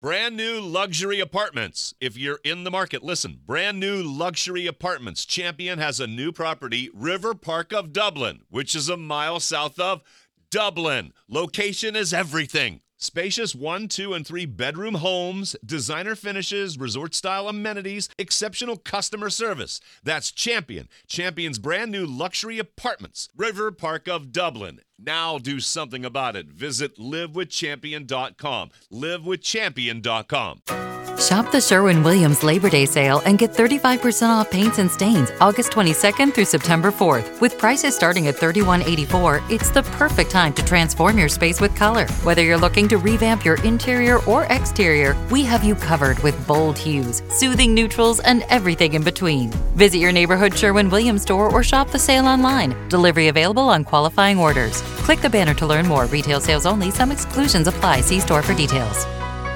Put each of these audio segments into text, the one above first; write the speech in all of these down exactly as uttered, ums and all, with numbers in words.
Brand new luxury apartments. If you're in the market, listen. Brand new luxury apartments. Champion has a new property, River Park of Dublin, which is a mile south of Dublin. Location is everything. Spacious one, two, and three bedroom homes, designer finishes, resort-style amenities, exceptional customer service. That's Champion. Champion's brand new luxury apartments. River Park of Dublin. Now do something about it. Visit live with champion dot com. live with champion dot com. Shop the Sherwin-Williams Labor Day sale and get thirty-five percent off paints and stains August twenty-second through September fourth. With prices starting at thirty-one eighty-four, it's the perfect time to transform your space with color. Whether you're looking to revamp your interior or exterior, we have you covered with bold hues, soothing neutrals, and everything in between. Visit your neighborhood Sherwin-Williams store or shop the sale online. Delivery available on qualifying orders. Click the banner to learn more. Retail sales only. Some exclusions apply. See store for details.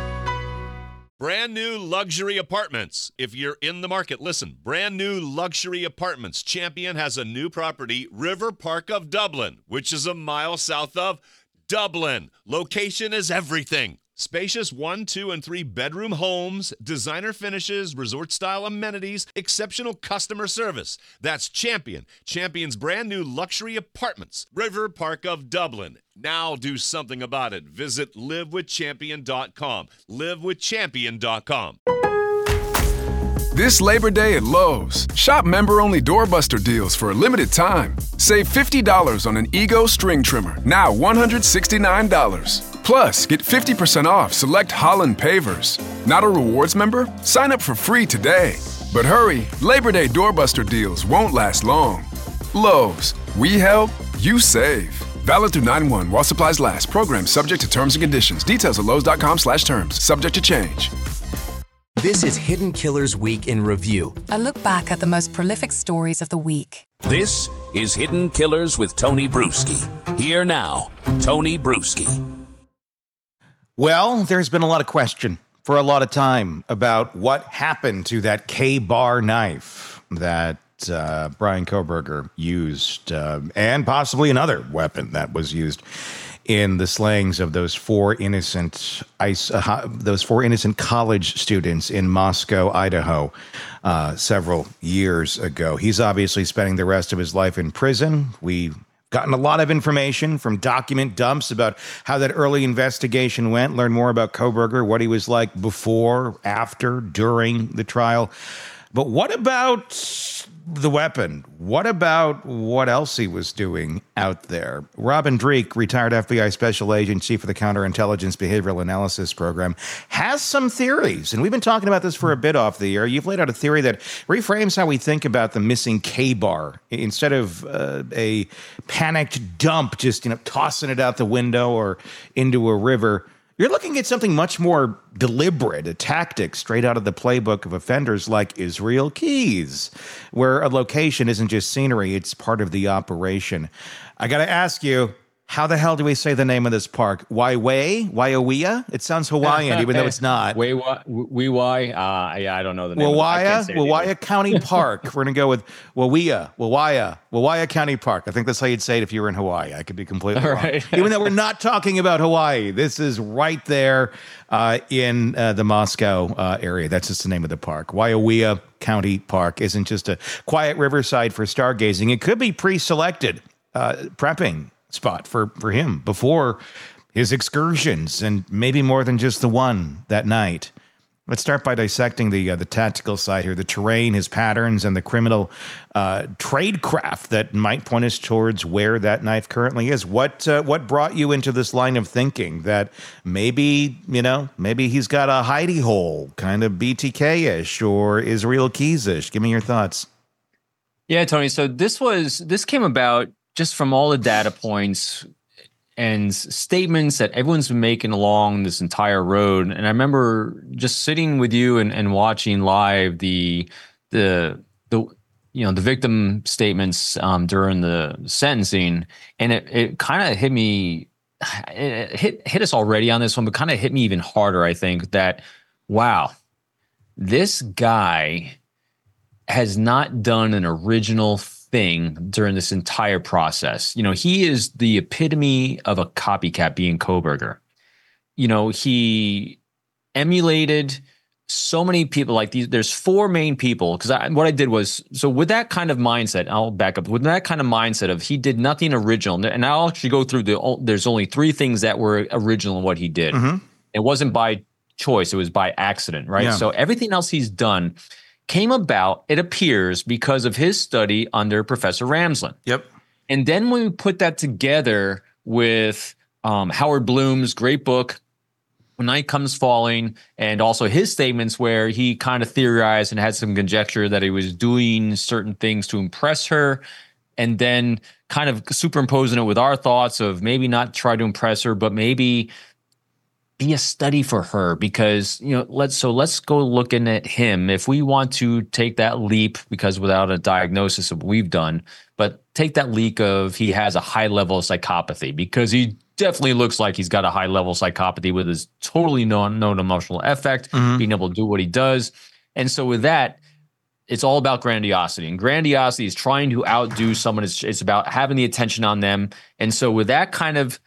Brand new luxury apartments. If you're in the market, listen. Brand new luxury apartments. Champion has a new property, River Park of Dublin, which is a mile south of Dublin. Location is everything. Spacious one, two, and three bedroom homes, designer finishes, resort-style amenities, exceptional customer service. That's Champion. Champion's brand new luxury apartments. River Park of Dublin. Now do something about it. Visit live with champion dot com. live with champion dot com. This Labor Day at Lowe's, shop member-only doorbuster deals for a limited time. Save fifty dollars on an Ego string trimmer, now one hundred sixty-nine dollars. Plus, get fifty percent off select Holland pavers. Not a rewards member? Sign up for free today. But hurry, Labor Day doorbuster deals won't last long. Lowe's, we help, you save. Valid through nine one while supplies last. Program subject to terms and conditions. Details at lowes dot com slash terms. Subject to change. This is Hidden Killers Week in Review. A look back at the most prolific stories of the week. This is Hidden Killers with Tony Bruschi. Here now, Tony Bruschi. Well, there's been a lot of question for a lot of time about what happened to that K-bar knife that uh, Bryan Kohberger used, uh, and possibly another weapon that was used in the slayings of those four innocent ice, uh, those four innocent college students in Moscow, Idaho, uh, several years ago. He's obviously spending the rest of his life in prison. We gotten a lot of information from document dumps about how that early investigation went, learn more about Kohberger, what he was like before, after, during the trial. But what about the weapon? What about what else he was doing out there? Robin Dreeke, retired F B I special agent, chief of the Counterintelligence Behavioral Analysis Program, has some theories. And we've been talking about this for a bit off the air. You've laid out a theory that reframes how we think about the missing K-bar. Instead of uh, a panicked dump, just, you know, tossing it out the window or into a river, you're looking at something much more deliberate, a tactic straight out of the playbook of offenders like Israel Keys, where a location isn't just scenery, it's part of the operation. I got to ask you, how the hell do we say the name of this park? Waiwai? Waiawea? It sounds Hawaiian, even though it's not. Waiwai? Uh, yeah, I don't know the name. Wawaya? Wawaya County Park. We're going to go with Wawea, Wawaya, Wawaya County Park. I think that's how you'd say it if you were in Hawaii. I could be completely All wrong. right. Even though we're not talking about Hawaii. This is right there uh, in uh, the Moscow uh, area. That's just the name of the park. Waiawea County Park isn't just a quiet riverside for stargazing. It could be pre-selected uh, prepping spot for, for him before his excursions, and maybe more than just the one that night. Let's start by dissecting the uh, the tactical side here, the terrain, his patterns, and the criminal uh, tradecraft that might point us towards where that knife currently is. What uh, what brought you into this line of thinking that maybe, you know, maybe he's got a hidey hole, kind of B T K-ish or Israel Keys-ish? Give me your thoughts. Yeah, Tony. So this was this came about just from all the data points and statements that everyone's been making along this entire road. And I remember just sitting with you and, and watching live the the the you know the victim statements um, during the sentencing, and it it kind of hit me. It hit hit us already on this one, but kind of hit me even harder. I think that wow, this guy has not done an original thing during this entire process. You know, he is the epitome of a copycat, being Kohberger. You know, he emulated so many people. Like these, there's four main people. Because I, what I did was, so with that kind of mindset, I'll back up. With that kind of mindset of he did nothing original, and I'll actually go through the. There's only three things that were original in what he did. Mm-hmm. It wasn't by choice; it was by accident, right? Yeah. So everything else he's done came about, it appears, because of his study under Professor Ramsland. Yep. And then when we put that together with um, Howard Bloom's great book, When Night Comes Falling, and also his statements where he kind of theorized and had some conjecture that he was doing certain things to impress her, and then kind of superimposing it with our thoughts of maybe not try to impress her, but maybe be a study for her, because, you know, let's, so let's go looking at him. If we want to take that leap, because without a diagnosis of what we've done, but take that leap of he has a high level of psychopathy, because he definitely looks like he's got a high level of psychopathy with his totally known, known emotional effect, mm-hmm. being able to do what he does. And so with that, it's all about grandiosity, and grandiosity is trying to outdo someone. It's, it's about having the attention on them. And so with that kind of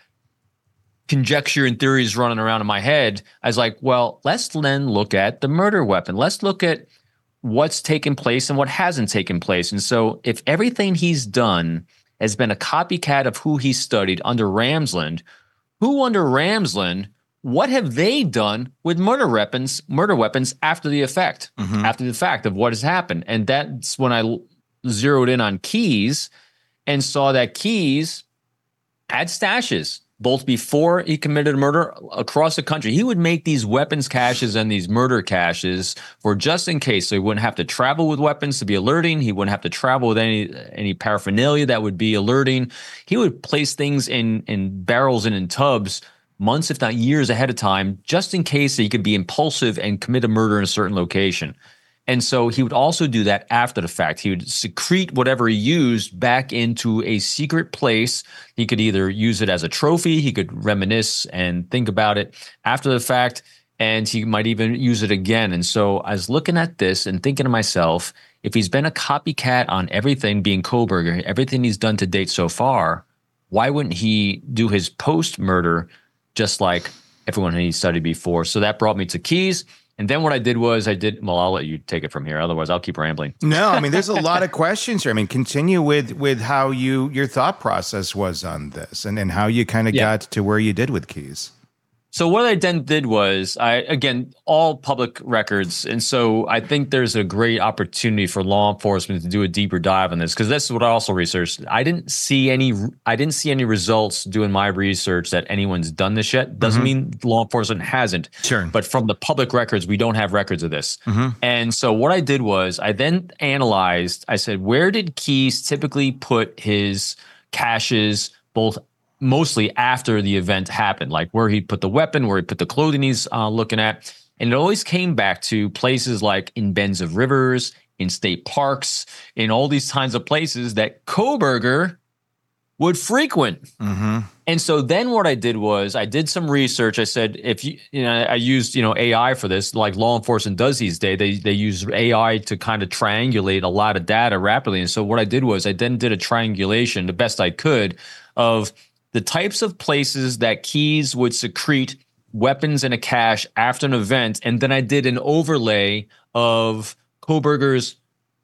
conjecture and theories running around in my head, I was like, well, let's then look at the murder weapon. Let's look at what's taken place and what hasn't taken place. And so if everything he's done has been a copycat of who he studied under Ramsland, who under Ramsland, what have they done with murder weapons, murder weapons after the effect, mm-hmm. after the fact of what has happened? And that's when I zeroed in on Keyes and saw that Keyes had stashes both before he committed murder across the country. He would make these weapons caches and these murder caches for just in case. So he wouldn't have to travel with weapons to be alerting. He wouldn't have to travel with any any paraphernalia that would be alerting. He would place things in, in barrels and in tubs months, if not years ahead of time, just in case he could be impulsive and commit a murder in a certain location. And so he would also do that after the fact. He would secrete whatever he used back into a secret place. He could either use it as a trophy, he could reminisce and think about it after the fact, and he might even use it again. And so I was looking at this and thinking to myself, if he's been a copycat on everything, being Kohberger, everything he's done to date so far, why wouldn't he do his post-murder just like everyone he studied before? So that brought me to Keyes. And then what I did was I did, well, I'll let you take it from here. Otherwise, I'll keep rambling. No, I mean, there's a lot of questions here. I mean, continue with with how you your thought process was on this and, and how you kind of yeah. got to where you did with Keyes. So what I then did was, I again, all public records. And so I think there's a great opportunity for law enforcement to do a deeper dive on this, because this is what I also researched. I didn't see any I didn't see any results doing my research that anyone's done this yet. Doesn't mm-hmm. mean law enforcement hasn't. Sure. But from the public records, we don't have records of this. Mm-hmm. And so what I did was I then analyzed, I said, where did Keyes typically put his caches, both mostly after the event happened, like where he put the weapon, where he put the clothing he's uh, looking at. And it always came back to places like in bends of rivers, in state parks, in all these kinds of places that Kohberger would frequent. Mm-hmm. And so then what I did was I did some research. I said, if you, you know, I used, you know, A I for this, like law enforcement does these days. They they use A I to kind of triangulate a lot of data rapidly. And so what I did was I then did a triangulation, the best I could, of the types of places that Keyes would secrete weapons in a cache after an event. And then I did an overlay of Kohberger's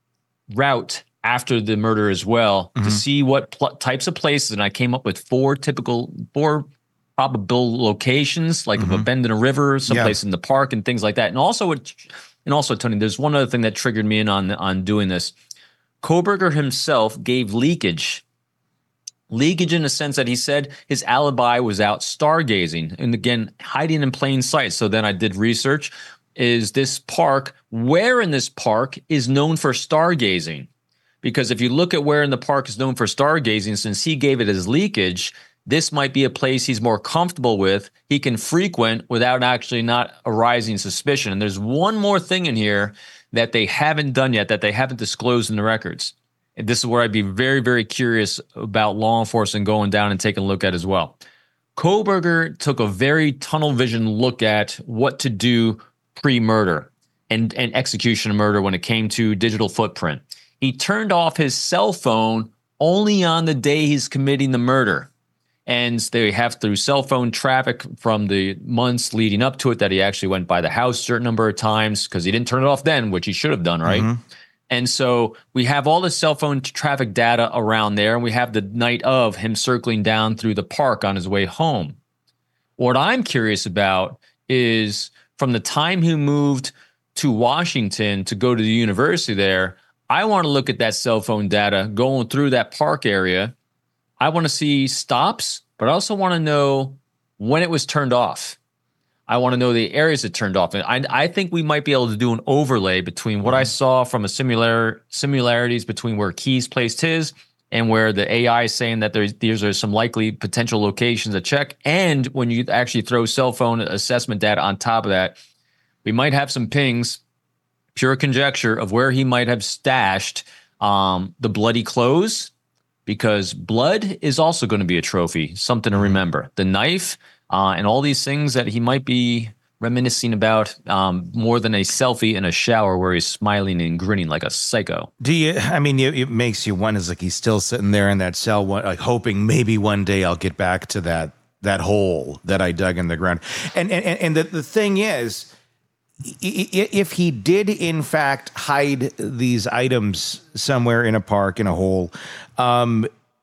route after the murder as well, mm-hmm. to see what pl- types of places. And I came up with four typical, four probable locations, like mm-hmm. of a bend in a river, someplace yeah. in the park and things like that. And also, it, and also, Tony, there's one other thing that triggered me in on, on doing this. Kohberger himself gave leakage Leakage in the sense that he said his alibi was out stargazing, and again, hiding in plain sight. So then I did research. Is this park, where in this park is known for stargazing? Because if you look at where in the park is known for stargazing, since he gave it as leakage, this might be a place he's more comfortable with, he can frequent without actually not arising suspicion. And there's one more thing in here that they haven't done yet, that they haven't disclosed in the records. And this is where I'd be very, very curious about law enforcement going down and taking a look at as well. Kohberger took a very tunnel vision look at what to do pre-murder and, and execution of murder when it came to digital footprint. He turned off his cell phone only on the day he's committing the murder. And they have through cell phone traffic from the months leading up to it that he actually went by the house a certain number of times because he didn't turn it off then, which he should have done, right? Mm-hmm. And so we have all the cell phone traffic data around there, and we have the night of him circling down through the park on his way home. What I'm curious about is from the time he moved to Washington to go to the university there, I want to look at that cell phone data going through that park area. I want to see stops, but I also want to know when it was turned off. I want to know the areas it turned off. And I, I think we might be able to do an overlay between what I saw from a similar similarities between where Keys placed his and where the A I is saying that there's, these are some likely potential locations to check. And when you actually throw cell phone assessment data on top of that, we might have some pings, pure conjecture of where he might have stashed um, the bloody clothes, because blood is also going to be a trophy, something to remember. The knife uh, and all these things that he might be reminiscing about um, more than a selfie in a shower where he's smiling and grinning like a psycho. Do you, I mean, it, it makes you wonder, it's like he's still sitting there in that cell, like hoping maybe one day I'll get back to that that hole that I dug in the ground. And, and, and the, the thing is, if he did, in fact, hide these items somewhere in a park, in a hole, um,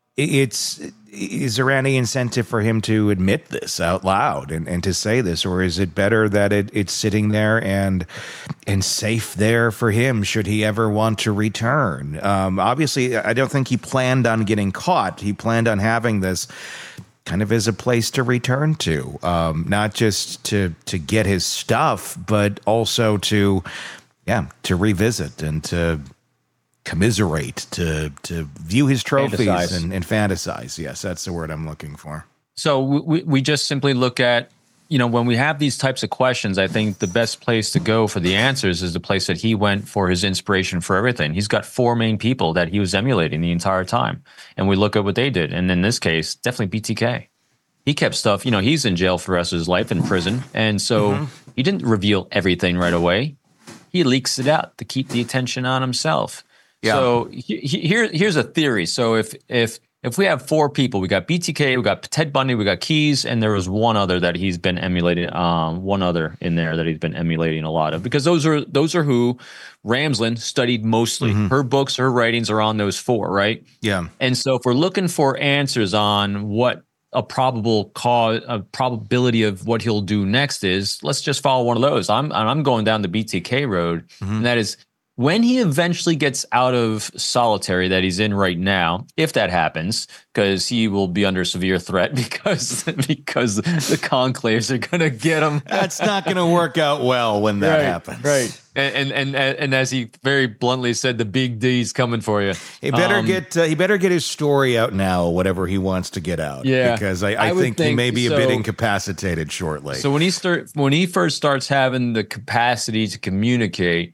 it's is there any incentive for him to admit this out loud and, and to say this? Or is it better that it, it's sitting there and and safe there for him should he ever want to return? Um, obviously, I don't think he planned on getting caught. He planned on having this kind of as a place to return to, um, not just to to get his stuff, but also to, yeah, to revisit and to commiserate, to to view his trophies fantasize. And, and fantasize. Yes, that's the word I'm looking for. So we we just simply look at, you know, when we have these types of questions, I think the best place to go for the answers is the place that he went for his inspiration for everything. He's got four main people that he was emulating the entire time. And we look at what they did. And in this case, definitely B T K. He kept stuff, you know, he's in jail for the rest of his life, in prison. And so mm-hmm. he didn't reveal everything right away. He leaks it out to keep the attention on himself. Yeah. So he, he, here, here's a theory. So if if if we have four people, we got B T K, we got Ted Bundy, we got Keys, and there was one other that he's been emulating. Um, one other in there that he's been emulating a lot of, because those are those are who Ramsland studied mostly. Mm-hmm. Her books, her writings are on those four, right? Yeah. And so if we're looking for answers on what a probable cause, a probability of what he'll do next is, let's just follow one of those. I'm I'm going down the B T K road, mm-hmm. and that is, when he eventually gets out of solitary that he's in right now, if that happens, because he will be under severe threat because because the conclaves are going to get him. That's not going to work out well when that right, happens. Right. And, and and and as he very bluntly said, the big D's coming for you. He better um, get uh, he better get his story out now, whatever he wants to get out. Yeah, because I, I, I think, think he may be so, a bit incapacitated shortly. So when he start when he first starts having the capacity to communicate,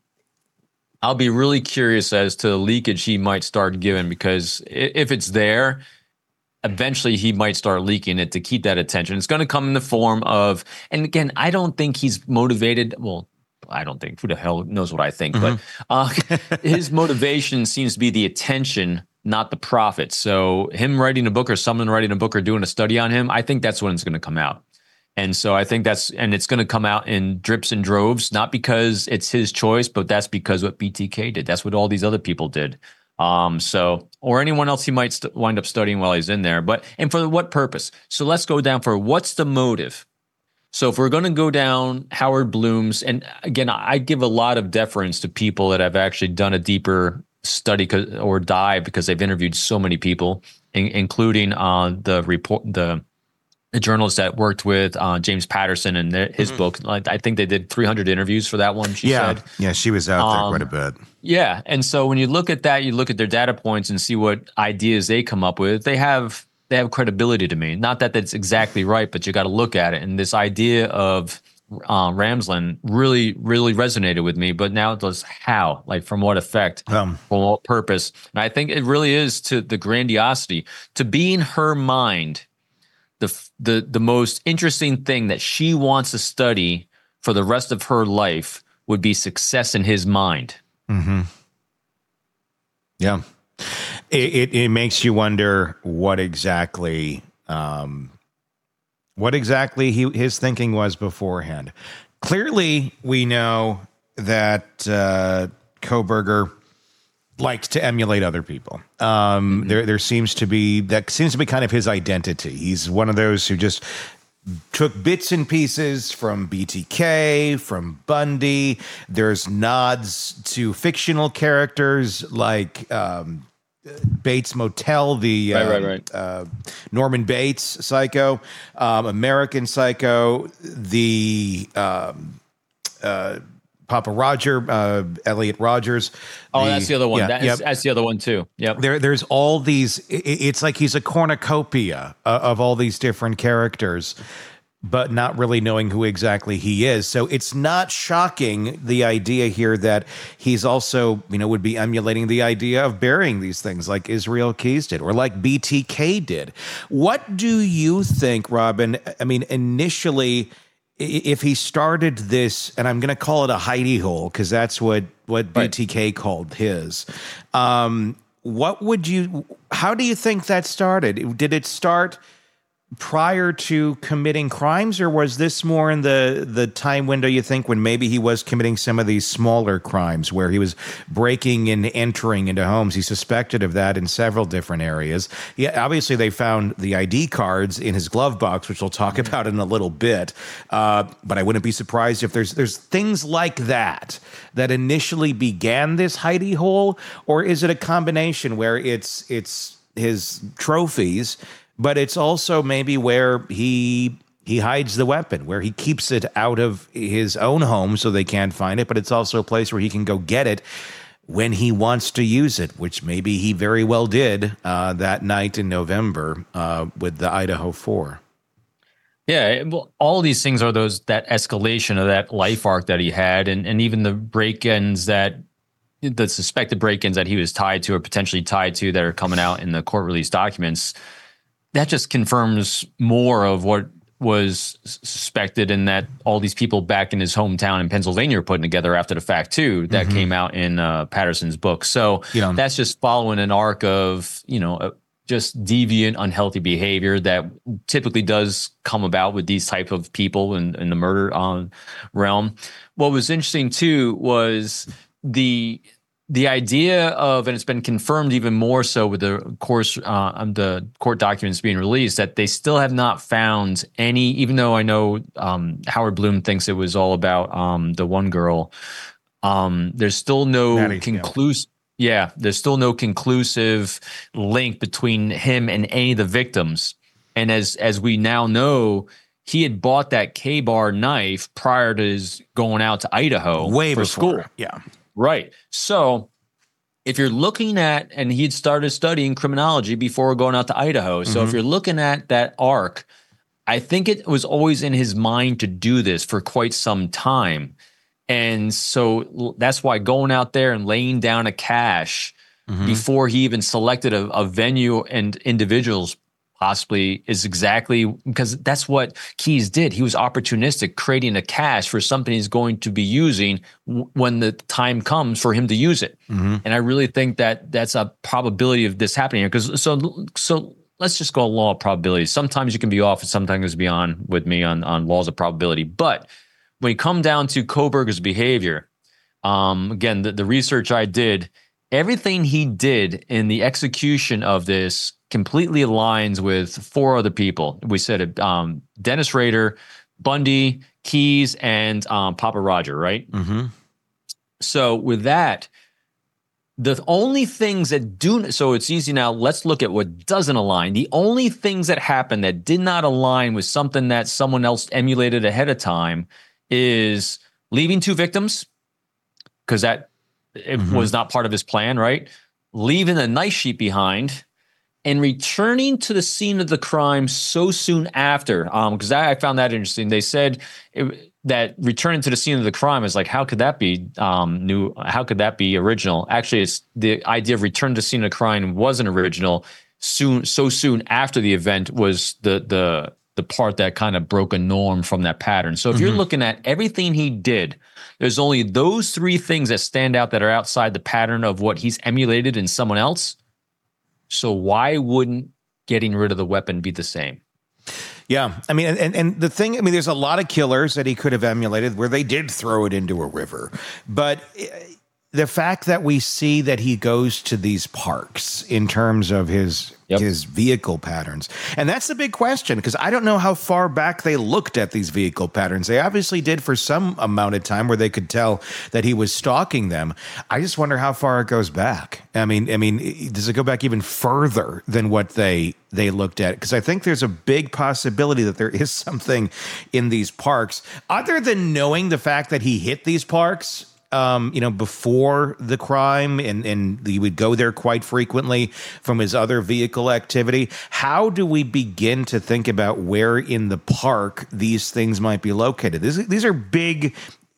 I'll be really curious as to the leakage he might start giving, because if it's there, eventually he might start leaking it to keep that attention. It's going to come in the form of, and again, I don't think he's motivated. Well, I don't think, who the hell knows what I think, mm-hmm. but uh, his motivation seems to be the attention, not the profit. So him writing a book or someone writing a book or doing a study on him, I think that's when it's going to come out. And so I think that's, and it's going to come out in drips and droves, not because it's his choice, but that's because what B T K did. That's what all these other people did. Um, so, or anyone else he might st- wind up studying while he's in there. But, and for what purpose? So let's go down for what's the motive? So if we're going to go down Howard Bloom's, and again, I give a lot of deference to people that have actually done a deeper study or dive, because they've interviewed so many people, in, including uh, the report, the the journalist that worked with uh, James Patterson and their, his mm-hmm. book. Like, I think they did three hundred interviews for that one, she yeah. said. Yeah, she was out there um, quite a bit. Yeah, and so when you look at that, you look at their data points and see what ideas they come up with, they have they have credibility to me. Not that that's exactly right, but you got to look at it. And this idea of uh, Ramsland really, really resonated with me. But now it does how? Like, from what effect? Um, for what purpose? And I think it really is to the grandiosity, to be in her mind, the the the most interesting thing that she wants to study for the rest of her life would be success in his mind. Mm-hmm. Yeah. It, it, it makes you wonder what exactly Um, what exactly he, his thinking was beforehand. Clearly, we know that uh, Kohberger liked to emulate other people. Um, mm-hmm. There, there seems to be that seems to be kind of his identity. He's one of those who just took bits and pieces from B T K, from Bundy. There's nods to fictional characters like um, Bates Motel, the right, uh, right, right. Uh, Norman Bates Psycho, um, American Psycho, the um, uh, Papa Roger, uh, Elliot Rogers. Oh, the, that's the other one. Yeah, that yep. is, that's the other one too. Yep. There, there's all these. It, it's like he's a cornucopia of, of all these different characters, but not really knowing who exactly he is. So it's not shocking, the idea here that he's also, you know, would be emulating the idea of burying these things like Israel Keys did or like B T K did. What do you think, Robin? I mean, initially, if he started this, and I'm going to call it a hidey hole because that's what, what right. B T K called his, um, what would you, how do you think that started? Did it start prior to committing crimes, or was this more in the, the time window, you think, when maybe he was committing some of these smaller crimes where he was breaking and entering into homes? He suspected of that in several different areas. Yeah, obviously they found the I D cards in his glove box, which we'll talk about in a little bit. Uh, but I wouldn't be surprised if there's there's things like that that initially began this hidey hole, or is it a combination where it's it's his trophies, but it's also maybe where he he hides the weapon, where he keeps it out of his own home so they can't find it, but it's also a place where he can go get it when he wants to use it, which maybe he very well did uh, that night in November uh, with the Idaho four. Yeah, well, all these things are those that escalation of that life arc that he had, and, and even the break-ins that the suspected break-ins that he was tied to or potentially tied to that are coming out in the court release documents. That just confirms more of what was suspected, and that all these people back in his hometown in Pennsylvania are putting together after the fact too. That mm-hmm. came out in uh, Patterson's book. So yeah. that's just following an arc of, you know, uh, just deviant, unhealthy behavior that typically does come about with these type of people in, in the murder um, realm. What was interesting too was the The idea of, and it's been confirmed even more so with the course, uh, the court documents being released, that they still have not found any, even though I know um, Howard Bloom thinks it was all about um, the one girl. Um, there's still no conclusive, yeah. yeah, there's still no conclusive link between him and any of the victims. And as as we now know, he had bought that K-Bar knife prior to his going out to Idaho way for before. school. Yeah. Right. So if you're looking at, and he'd started studying criminology before going out to Idaho. So mm-hmm. if you're looking at that arc, I think it was always in his mind to do this for quite some time. And so that's why going out there and laying down a cache mm-hmm. before he even selected a, a venue and individuals possibly is exactly because that's what Keys did. He was opportunistic, creating a cache for something he's going to be using w- when the time comes for him to use it. Mm-hmm. And I really think that that's a probability of this happening here. Because so so let's just go law of probability. Sometimes you can be off, and sometimes be on with me on on laws of probability. But when you come down to Kohberger's behavior, um, again, the, the research I did, everything he did in the execution of this completely aligns with four other people. We said um, Dennis Rader, Bundy, Keys, and um, Papa Roger, right? Mm-hmm. So with that, the only things that do, so it's easy now, let's look at what doesn't align. The only things that happened that did not align with something that someone else emulated ahead of time is leaving two victims, because that it mm-hmm. was not part of his plan, right? Leaving a knife sheet behind, and returning to the scene of the crime so soon after, because um, I, I found that interesting. They said it, that returning to the scene of the crime is like, how could that be um, new? How could that be original? Actually, it's the idea of return to the scene of the crime wasn't original. Soon, so soon after the event was the the the part that kind of broke a norm from that pattern. So if mm-hmm. you're looking at everything he did, there's only those three things that stand out that are outside the pattern of what he's emulated in someone else. So why wouldn't getting rid of the weapon be the same? Yeah, I mean, and, and the thing, I mean, there's a lot of killers that he could have emulated where they did throw it into a river. But the fact that we see that he goes to these parks in terms of his yep. his vehicle patterns, and that's the big question, because I don't know how far back they looked at these vehicle patterns. They obviously did for some amount of time where they could tell that he was stalking them. I just wonder how far it goes back. I mean, I mean, does it go back even further than what they they looked at? Because I think there's a big possibility that there is something in these parks other than knowing the fact that he hit these parks. Um, you know, before the crime, and, and he would go there quite frequently from his other vehicle activity. How do we begin to think about where in the park these things might be located? These, these are big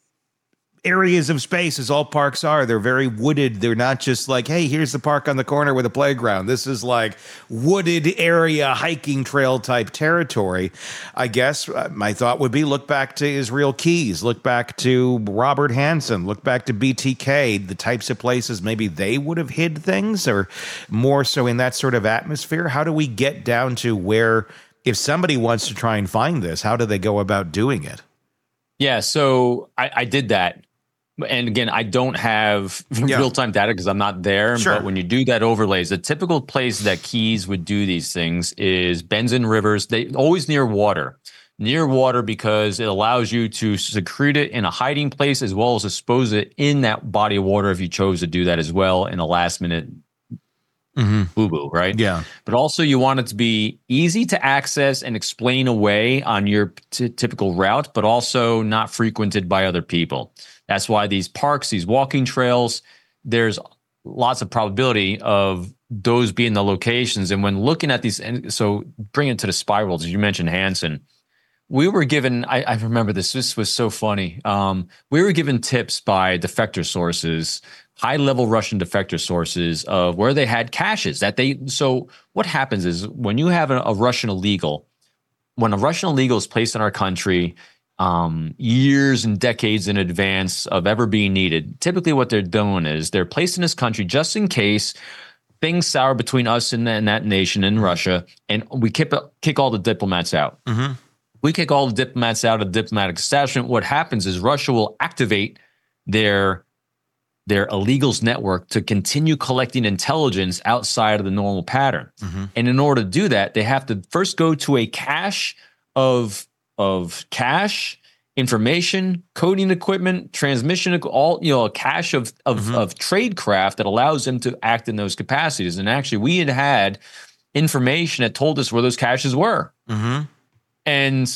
areas of space, as all parks are. They're very wooded. They're not just like, hey, here's the park on the corner with a playground. This is like wooded area, hiking trail type territory. I guess uh, my thought would be look back to Israel Keys, look back to Robert Hansen, look back to B T K, the types of places maybe they would have hid things, or more so in that sort of atmosphere. How do we get down to where, if somebody wants to try and find this, how do they go about doing it? Yeah, so I, I did that. And again, I don't have yeah. real-time data because I'm not there. Sure. But when you do that overlays, the typical place that Keys would do these things is bends and rivers. They always near water. Near water because it allows you to secrete it in a hiding place as well as dispose it in that body of water if you chose to do that as well in a last-minute mm-hmm. boo-boo, right? Yeah. But also you want it to be easy to access and explain away on your t- typical route, but also not frequented by other people. That's why these parks, these walking trails, there's lots of probability of those being the locations. And when looking at these, and so bring it to the spirals, as you mentioned Hansen, we were given, I, I remember this, this was so funny. Um, we were given tips by defector sources, high-level Russian defector sources of where they had caches that they, so what happens is when you have a, a Russian illegal, when a Russian illegal is placed in our country, um, years and decades in advance of ever being needed, typically what they're doing is they're placed in this country just in case things sour between us and, and that nation in Russia, and we kick, kick all the diplomats out. Mm-hmm. We kick all the diplomats out of the diplomatic establishment. What happens is Russia will activate their their illegals network to continue collecting intelligence outside of the normal pattern. Mm-hmm. And in order to do that, they have to first go to a cache of of cache, information, coding equipment, transmission, all, you know, a cache of of, mm-hmm. of trade craft that allows them to act in those capacities. And actually, we had had information that told us where those caches were. Mm-hmm. And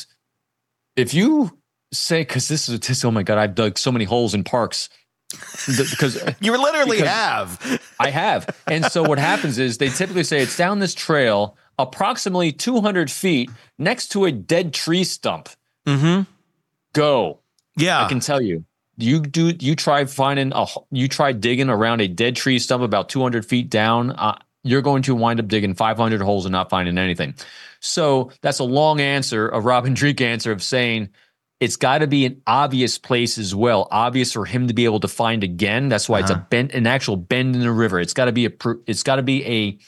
if you say, because this is a, oh my God, I've dug so many holes in parks. Because you literally because have. I have. And so what happens is they typically say it's down this trail approximately two hundred feet next to a dead tree stump. Mm-hmm. Go. Yeah. I can tell you. You do. You try finding a. You try digging around a dead tree stump about two hundred feet down. Uh, you're going to wind up digging five hundred holes and not finding anything. So that's a long answer, a Robin Dreeke answer of saying it's got to be an obvious place as well, obvious for him to be able to find again. That's why uh-huh. it's a bend, an actual bend in the river. It's got to be a. It's got to be a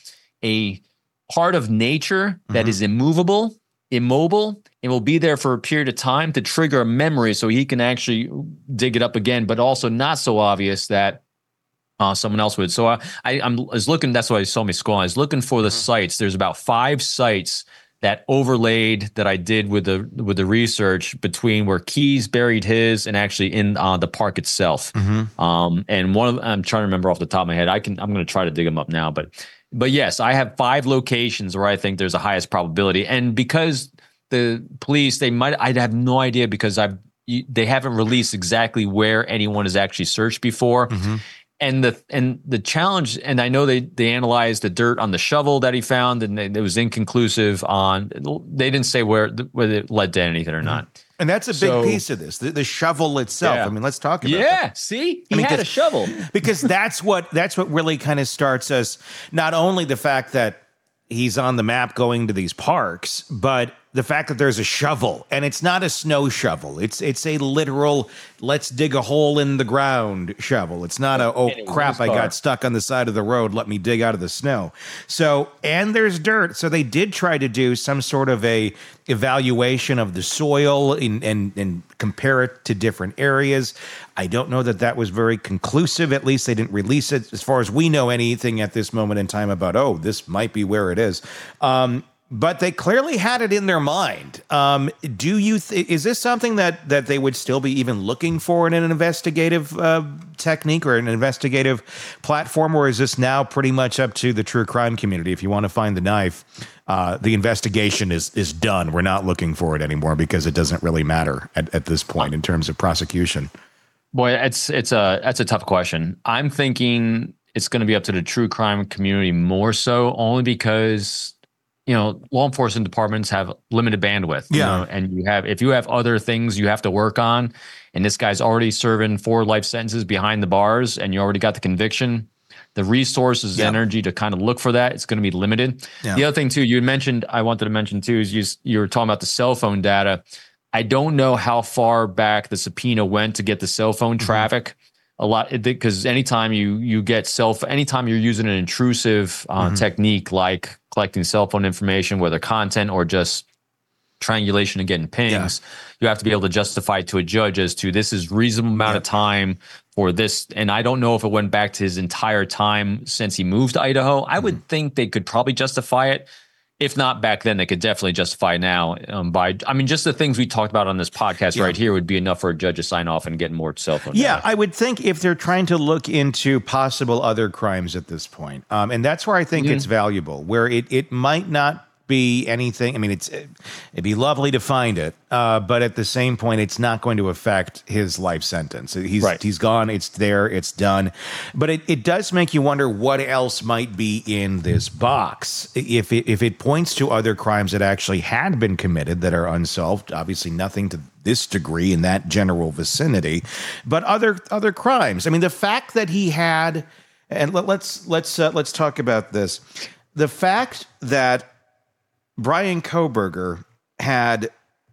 a part of nature that mm-hmm. is immovable, immobile, and will be there for a period of time to trigger a memory so he can actually dig it up again, but also not so obvious that uh, someone else would. So I, I, I'm, I was looking, that's why you saw me scrolling. I was looking for the mm-hmm. sites. There's about five sites that overlaid that I did with the with the research between where Keys buried his and actually in uh, the park itself. Mm-hmm. Um, and one of I'm trying to remember off the top of my head. I can I'm going to try to dig them up now, but but yes, I have five locations where I think there's the highest probability, and because the police they might I have no idea because I've they haven't released exactly where anyone has actually searched before. Mm-hmm. And the and the challenge, and I know they they analyzed the dirt on the shovel that he found, and they, it was inconclusive on. They didn't say where whether it led to anything or not. And that's a big so, piece of this, the, the shovel itself. Yeah. I mean, let's talk about yeah, that. Yeah, see, he I mean, had a shovel because that's what that's what really kind of starts us. Not only the fact that he's on the map going to these parks, but the fact that there's a shovel, and it's not a snow shovel. It's it's a literal, let's dig a hole in the ground shovel. It's not a, oh, crap, I got stuck on the side of the road. Let me dig out of the snow. So, and there's dirt. So they did try to do some sort of a evaluation of the soil in, and, and compare it to different areas. I don't know that that was very conclusive. At least they didn't release it, as far as we know, anything at this moment in time about, oh, this might be where it is. Um, But they clearly had it in their mind. Um, do you? Th- is this something that that they would still be even looking for in an investigative uh, technique or an investigative platform, or is this now pretty much up to the true crime community? If you want to find the knife, uh, the investigation is is done. We're not looking for it anymore because it doesn't really matter at, at this point in terms of prosecution. Boy, it's it's a that's a tough question. I'm thinking it's going to be up to the true crime community more so, only because, you know, law enforcement departments have limited bandwidth. Yeah. You know, and you have, if you have other things you have to work on, and this guy's already serving four life sentences behind the bars, and you already got the conviction, the resources, yeah. energy to kind of look for that, it's going to be limited. Yeah. The other thing too, you had mentioned, I wanted to mention too, is you, you were talking about the cell phone data. I don't know how far back the subpoena went to get the cell phone mm-hmm. traffic. A lot, because anytime you you get cell, anytime you're using an intrusive uh, mm-hmm. technique like collecting cell phone information, whether content or just triangulation and getting pings, yeah. you have to be able to justify to a judge as to this is reasonable amount yeah. of time for this. And I don't know if it went back to his entire time since he moved to Idaho. I mm-hmm. would think they could probably justify it. If not back then, they could definitely justify now. Um, by, I mean, just the things we talked about on this podcast yeah. right here would be enough for a judge to sign off and get more cell phone Yeah, data. I would think if they're trying to look into possible other crimes at this point. Um, and that's where I think mm-hmm. it's valuable, where it, it might not be anything. I mean, it's it'd be lovely to find it, uh, but at the same point, it's not going to affect his life sentence. He's right. he's gone. It's there. It's done. But it, it does make you wonder what else might be in this box. If it, if it points to other crimes that actually had been committed that are unsolved, obviously nothing to this degree in that general vicinity, but other other crimes. I mean, the fact that he had, and let, let's let's uh, let's talk about this. The fact that Bryan Kohberger had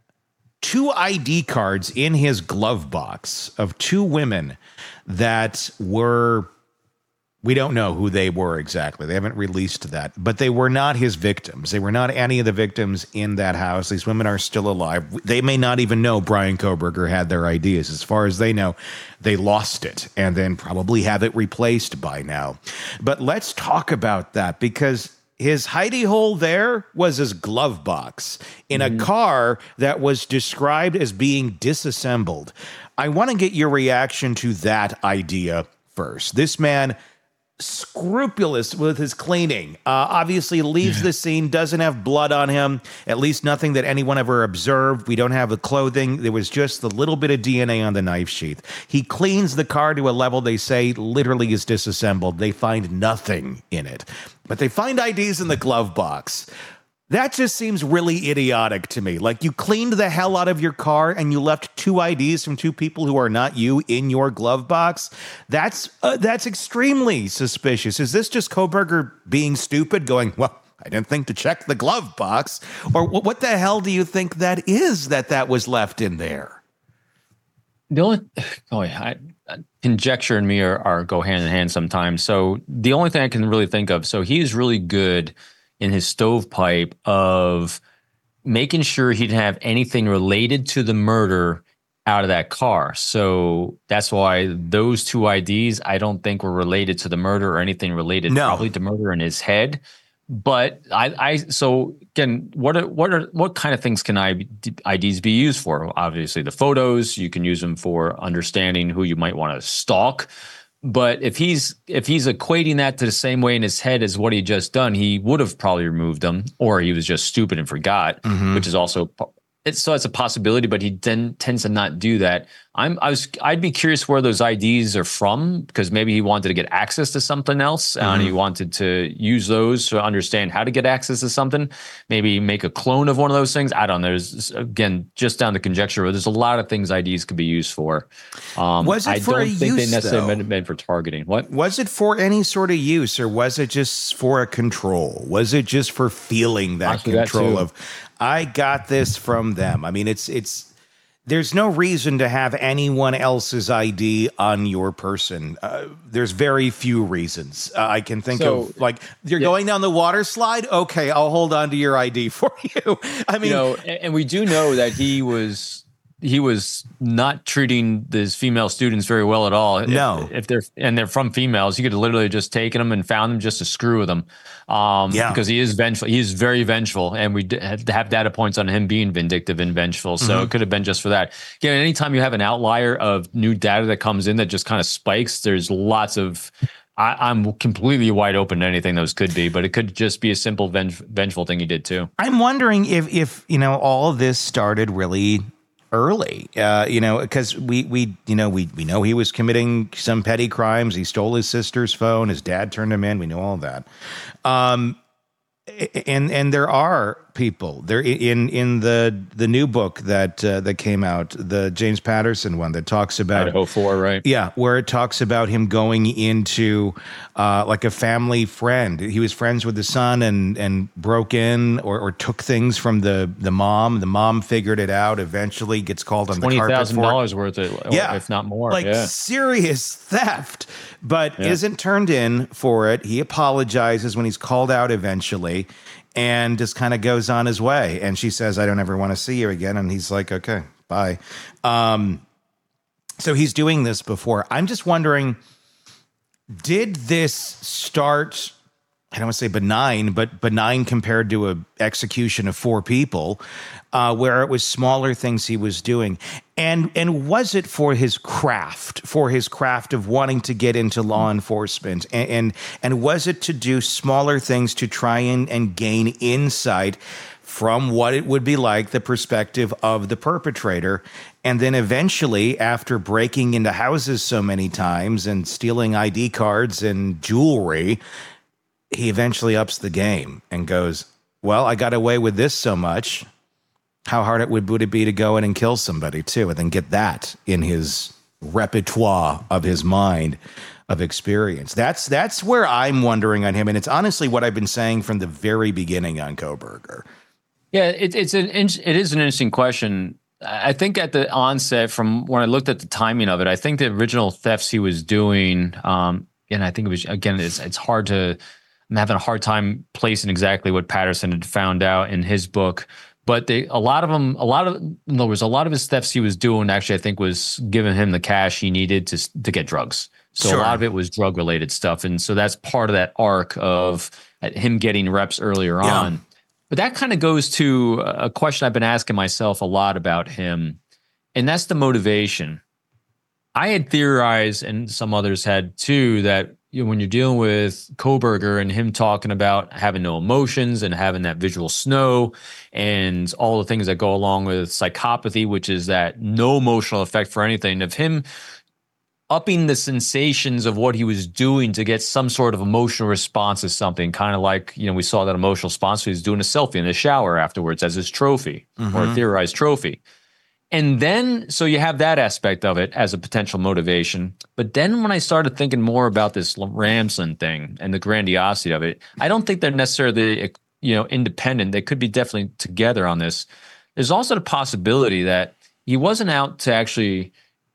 two I D cards in his glove box of two women that were, we don't know who they were exactly. They haven't released that, but they were not his victims. They were not any of the victims in that house. These women are still alive. They may not even know Bryan Kohberger had their I Ds. As far as they know, they lost it and then probably have it replaced by now. But let's talk about that, because his hidey hole there was his glove box in a mm-hmm. car that was described as being disassembled. I want to get your reaction to that idea first. This man, scrupulous with his cleaning, uh, obviously leaves yeah. the scene, doesn't have blood on him, at least nothing that anyone ever observed. We don't have the clothing. There was just the little bit of D N A on the knife sheath. He cleans the car to a level they say literally is disassembled. They find nothing in it, but they find I Ds in the glove box. That just seems really idiotic to me. Like, you cleaned the hell out of your car and you left two I Ds from two people who are not you in your glove box. That's uh, that's extremely suspicious. Is this just Kohberger being stupid, going, well, I didn't think to check the glove box? Or what the hell do you think that is that that was left in there? The only, oh yeah, I, conjecture and me are, are go hand in hand sometimes. So the only thing I can really think of, so he's really good in his stovepipe of making sure he didn't have anything related to the murder out of that car. So that's why those two I Ds, I don't think were related to the murder or anything related no. probably to murder in his head. But I, I, so again, what are, what are, what kind of things can I Ds be used for? Obviously the photos, you can use them for understanding who you might want to stalk. But if he's if he's equating that to the same way in his head as what he just done, he would have probably removed them, or he was just stupid and forgot, mm-hmm. which is also it's so it's a possibility. But he then tends to not do that I'm, I was, I'd be curious where those I Ds are from, because maybe he wanted to get access to something else, mm-hmm. and he wanted to use those to understand how to get access to something. Maybe make a clone of one of those things. I don't know. There's, again, just down to conjecture. But there's a lot of things I Ds could be used for. Um, was it I for don't a think use, they necessarily though? meant, meant for targeting. What was it for any sort of use, or was it just for a control? Was it just for feeling that Actually, control that of, I got this from them? I mean, it's it's. There's no reason to have anyone else's I D on your person. Uh, there's very few reasons uh, I can think So, of. Like, you're yeah. going down the water slide? Okay, I'll hold on to your I D for you. I mean, you know, and, and we do know that he was he was not treating his female students very well at all. No. If, if they're and they're from females, he could have literally just taken them and found them just to screw with them. Um, Yeah. because he is vengeful. He is very vengeful, and we d- have to have data points on him being vindictive and vengeful. So Mm-hmm. it could have been just for that. Again, anytime you have an outlier of new data that comes in that just kind of spikes, there's lots of. I, I'm completely wide open to anything those could be, but it could just be a simple venge- vengeful thing he did too. I'm wondering if, if you know, all of this started really early, uh, you know, because we, we, you know, we, we know he was committing some petty crimes. He stole his sister's phone. His dad turned him in. We know all that. Um, and, and there are people there in, in the, the new book that, uh, that came out, the James Patterson one that talks about Idaho four, right? Yeah, where it talks about him going into uh, like a family friend. He was friends with the son and and broke in or, or took things from the, the mom. The mom figured it out. Eventually, gets called on the Twenty carpet thousand for it. dollars worth of, Yeah, if not more. like yeah. serious theft, but Yeah. isn't turned in for it. He apologizes when he's called out eventually, and just kind of goes on his way. And she says, "I don't ever want to see you again." And he's like, "Okay, bye." Um, so he's doing this before. I'm just wondering, did this start, I don't want to say benign, but benign compared to a execution of four people, uh, where it was smaller things he was doing? And and was it for his craft, for his craft of wanting to get into law enforcement? And and, and was it to do smaller things to try and, and gain insight from what it would be like, the perspective of the perpetrator? And then eventually, after breaking into houses so many times and stealing I D cards and jewelry, he eventually ups the game and goes, well, I got away with this so much. How hard it would, would it be to go in and kill somebody too, and then get that in his repertoire of his mind of experience? That's that's where I'm wondering on him. And it's honestly what I've been saying from the very beginning on Kohberger. Yeah, it, it's an it is an interesting question. I think at the onset, from when I looked at the timing of it, I think the original thefts he was doing, um, and I think it was, again, it's it's hard to, I'm having a hard time placing exactly what Patterson had found out in his book. But they, a lot of them, a lot of, in other words, a lot of his thefts he was doing actually, I think, was giving him the cash he needed to to get drugs. So Sure. a lot of it was drug related stuff, and so that's part of that arc of him getting reps earlier Yeah. on. But that kind of goes to a question I've been asking myself a lot about him, and that's the motivation. I had theorized, and some others had too, that you know, when you're dealing with Kohberger and him talking about having no emotions and having that visual snow and all the things that go along with psychopathy, which is that no emotional effect for anything, of him upping the sensations of what he was doing to get some sort of emotional response to something, kind of like, you know, we saw that emotional response. He was doing a selfie in the shower afterwards as his trophy or a theorized trophy. And then, so you have that aspect of it as a potential motivation. But then when I started thinking more about this Ramsland thing and the grandiosity of it, I don't think they're necessarily, you know, independent. They could be definitely together on this. There's also the possibility that he wasn't out to actually,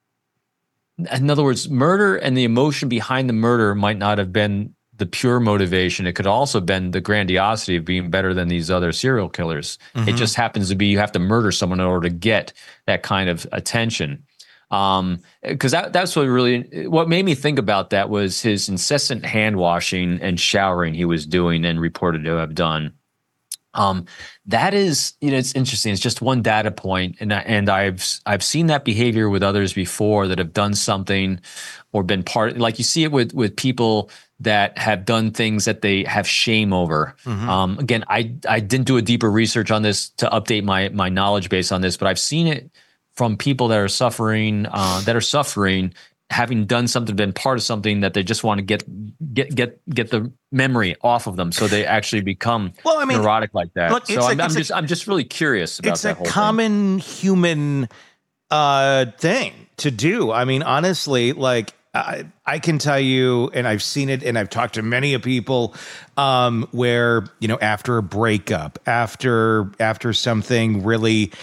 in other words, murder and the emotion behind the murder might not have been the pure motivation. It could also have been the grandiosity of being better than these other serial killers. Mm-hmm. It just happens to be you have to murder someone in order to get that kind of attention. Um, because that, that's what really, what made me think about that was his incessant hand washing and showering he was doing and reported to have done. Um, that is, you know, it's interesting. It's just one data point, and and I've I've seen that behavior with others before that have done something or been part. Like you see it with with people that have done things that they have shame over. Mm-hmm. Um, again, I I didn't do a deeper research on this to update my my knowledge base on this, but I've seen it from people that are suffering, uh, that are suffering, having done something, been part of something that they just want to get get get get the memory off of them, so they actually become well, I mean, neurotic like that. Look, so a, I'm, I'm a, just I'm just really curious about it's that a whole common human uh, thing to do. I mean, honestly, like I, I can tell you, and I've seen it, and I've talked to many of people um, where, you know, after a breakup, after after something really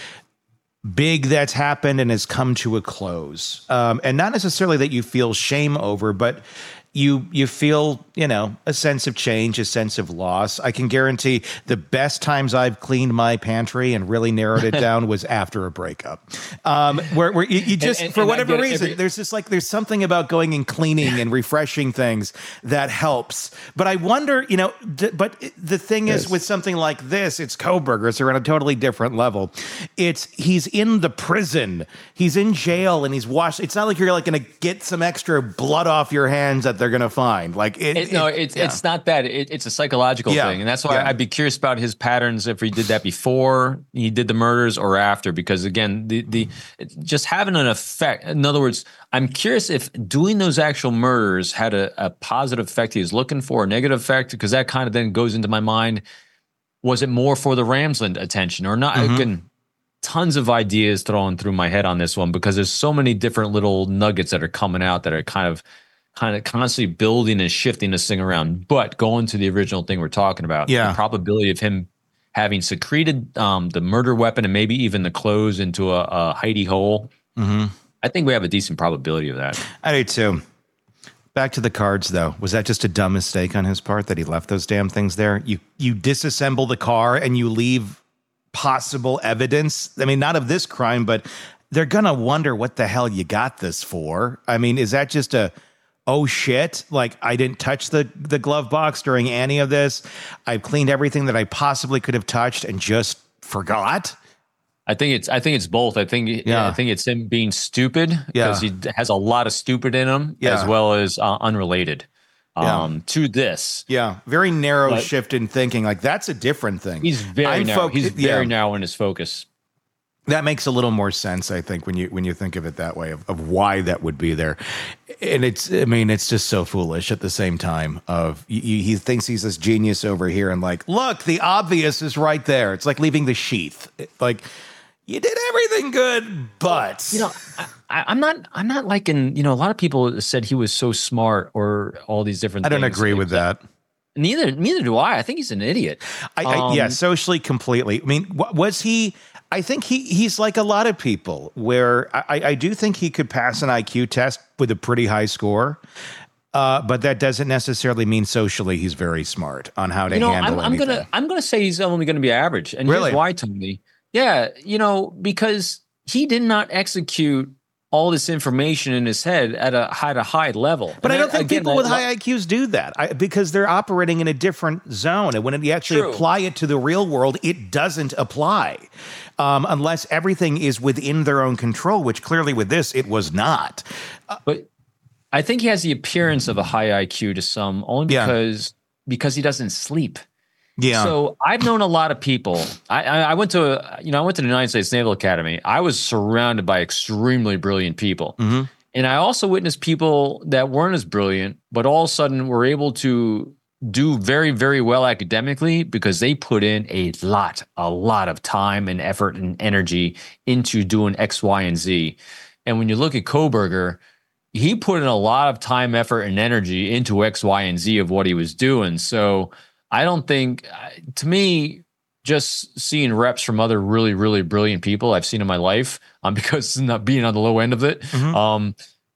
big that's happened and has come to a close, um, and not necessarily that you feel shame over, but you you feel, you know, a sense of change, a sense of loss. I can guarantee the best times I've cleaned my pantry and really narrowed it down was after a breakup, um, where, where you, you just, and, and, for and whatever reason, every- there's just like, there's something about going and cleaning and refreshing things that helps. But I wonder, you know, d- but the thing is, yes. with something like this, it's Kohberger, so we're on a totally different level. It's, he's in the prison, he's in jail, and he's washed. It's not like you're like going to get some extra blood off your hands that they're going to find. Like, it, it, no, it, it's yeah. it's not that. It, it's a psychological yeah. thing, and that's why yeah. I'd be curious about his patterns, if he did that before he did the murders or after. Because again, the the just having an effect. In other words, I'm curious if doing those actual murders had a, a positive effect he was looking for, a negative effect, because that kind of then goes into my mind. Was it more for the Ramsland attention or not? Mm-hmm. Again, tons of ideas thrown through my head on this one, because there's so many different little nuggets that are coming out that are kind of kind of constantly building and shifting this thing around. But going to the original thing we're talking about, yeah. the probability of him having secreted um, the murder weapon and maybe even the clothes into a, a hidey hole, mm-hmm. I think we have a decent probability of that. I do too. Back to the cards, though. Was that just a dumb mistake on his part that he left those damn things there? You you disassemble the car and you leave possible evidence. I mean, not of this crime, but they're gonna wonder what the hell you got this for. I mean, is that just a oh shit, like I didn't touch the, the glove box during any of this. I've cleaned everything that I possibly could have touched and just forgot. I think it's I think it's both. I think yeah. I think it's him being stupid because yeah. he has a lot of stupid in him, yeah. as well as uh, unrelated um, yeah. to this. Yeah, very narrow but shift in thinking. Like that's a different thing. He's very I'm narrow. Fo- he's very yeah. narrow in his focus. That makes a little more sense, I think, when you when you think of it that way, of, of why that would be there. And it's, I mean, it's just so foolish at the same time. Of he, he thinks he's this genius over here, and like, look, the obvious is right there. It's like leaving the sheath. Like, you did everything good, but you know, I, I'm not. I'm not liking. You know, a lot of people said he was so smart, or all these different. I don't things. agree with that. Neither, neither do I. I think he's an idiot. I, I, um, yeah, socially, completely. I mean, was he? I think he he's like a lot of people, where I, I do think he could pass an I Q test with a pretty high score, uh, but that doesn't necessarily mean socially he's very smart on how to you know, handle I'm, I'm anything. gonna I'm gonna say he's only going to be average, and really? Here's why, Tony. Yeah, you know, because he did not execute all this information in his head at a high to high level. But and I don't think again, people with I, high I Qs do that I, because they're operating in a different zone. And when you actually True. apply it to the real world, it doesn't apply um, unless everything is within their own control, which clearly with this, it was not. Uh, but I think he has the appearance of a high I Q to some only because, yeah. because he doesn't sleep. Yeah. So I've known a lot of people. I, I, I went to, a, you know, I went to the United States Naval Academy. I was surrounded by extremely brilliant people. Mm-hmm. And I also witnessed people that weren't as brilliant, but all of a sudden were able to do very, very well academically because they put in a lot, a lot of time and effort and energy into doing X, Y, and Z. And when you look at Kohberger, he put in a lot of time, effort, and energy into X, Y, and Z of what he was doing. So I don't think, to me, just seeing reps from other really, really brilliant people I've seen in my life, um, because not being on the low end of it, mm-hmm. um,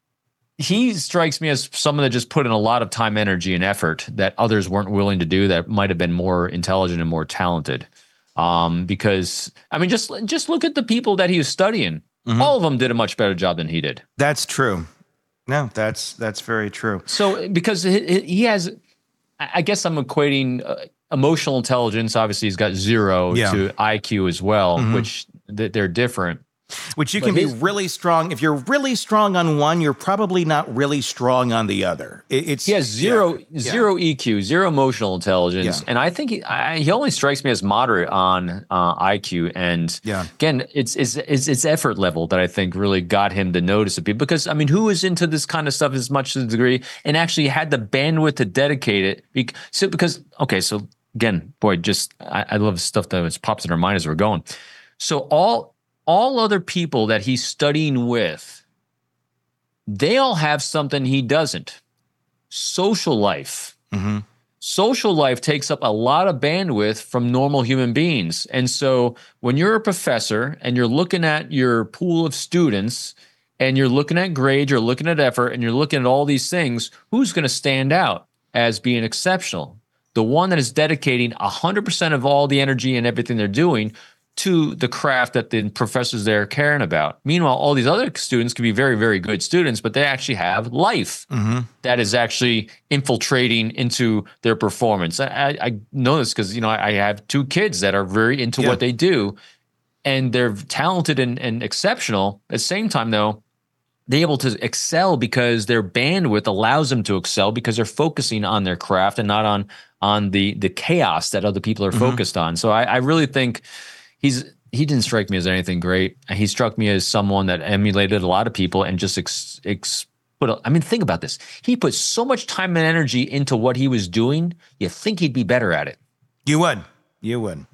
he strikes me as someone that just put in a lot of time, energy, and effort that others weren't willing to do that might have been more intelligent and more talented. Um, because, I mean, just just look at the people that he was studying. Mm-hmm. All of them did a much better job than he did. That's true. No, that's that's very true. So because he, he has... I guess I'm equating uh, emotional intelligence. Obviously, he's got zero yeah. to I Q as well, mm-hmm. which th- they're different. Which you But can his- be really strong. If you're really strong on one, you're probably not really strong on the other. It, it's He has zero, yeah, zero E Q, zero emotional intelligence, Yeah. and I think he, I, he only strikes me as moderate on uh, I Q. And Yeah. again, it's, it's it's it's effort level that I think really got him the notice of people. Because I mean, who is into this kind of stuff as much to the degree and actually had the bandwidth to dedicate it? Bec- So because okay, so again, boy, just I, I love stuff that was pops in our mind as we're going. So all all other people that he's studying with, they all have something he doesn't. Social life. Mm-hmm. Social life takes up a lot of bandwidth from normal human beings. And so when you're a professor and you're looking at your pool of students and you're looking at grades, you're looking at effort, and you're looking at all these things, who's going to stand out as being exceptional? The one that is dedicating one hundred percent of all the energy and everything they're doing to the craft that the professors there are caring about. Meanwhile, all these other students can be very, very good students, but they actually have life that is actually infiltrating into their performance. I, I, I know this because, you know, I, I have two kids that are very into Yeah. what they do, and they're talented and, and exceptional. At the same time, though, they're able to excel because their bandwidth allows them to excel because they're focusing on their craft and not on on the the chaos that other people are focused on. So I, I really think he's he didn't strike me as anything great. He struck me as someone that emulated a lot of people and just ex, ex put. A, I mean, think about this. He put so much time and energy into what he was doing. You think he'd be better at it? You would. You would.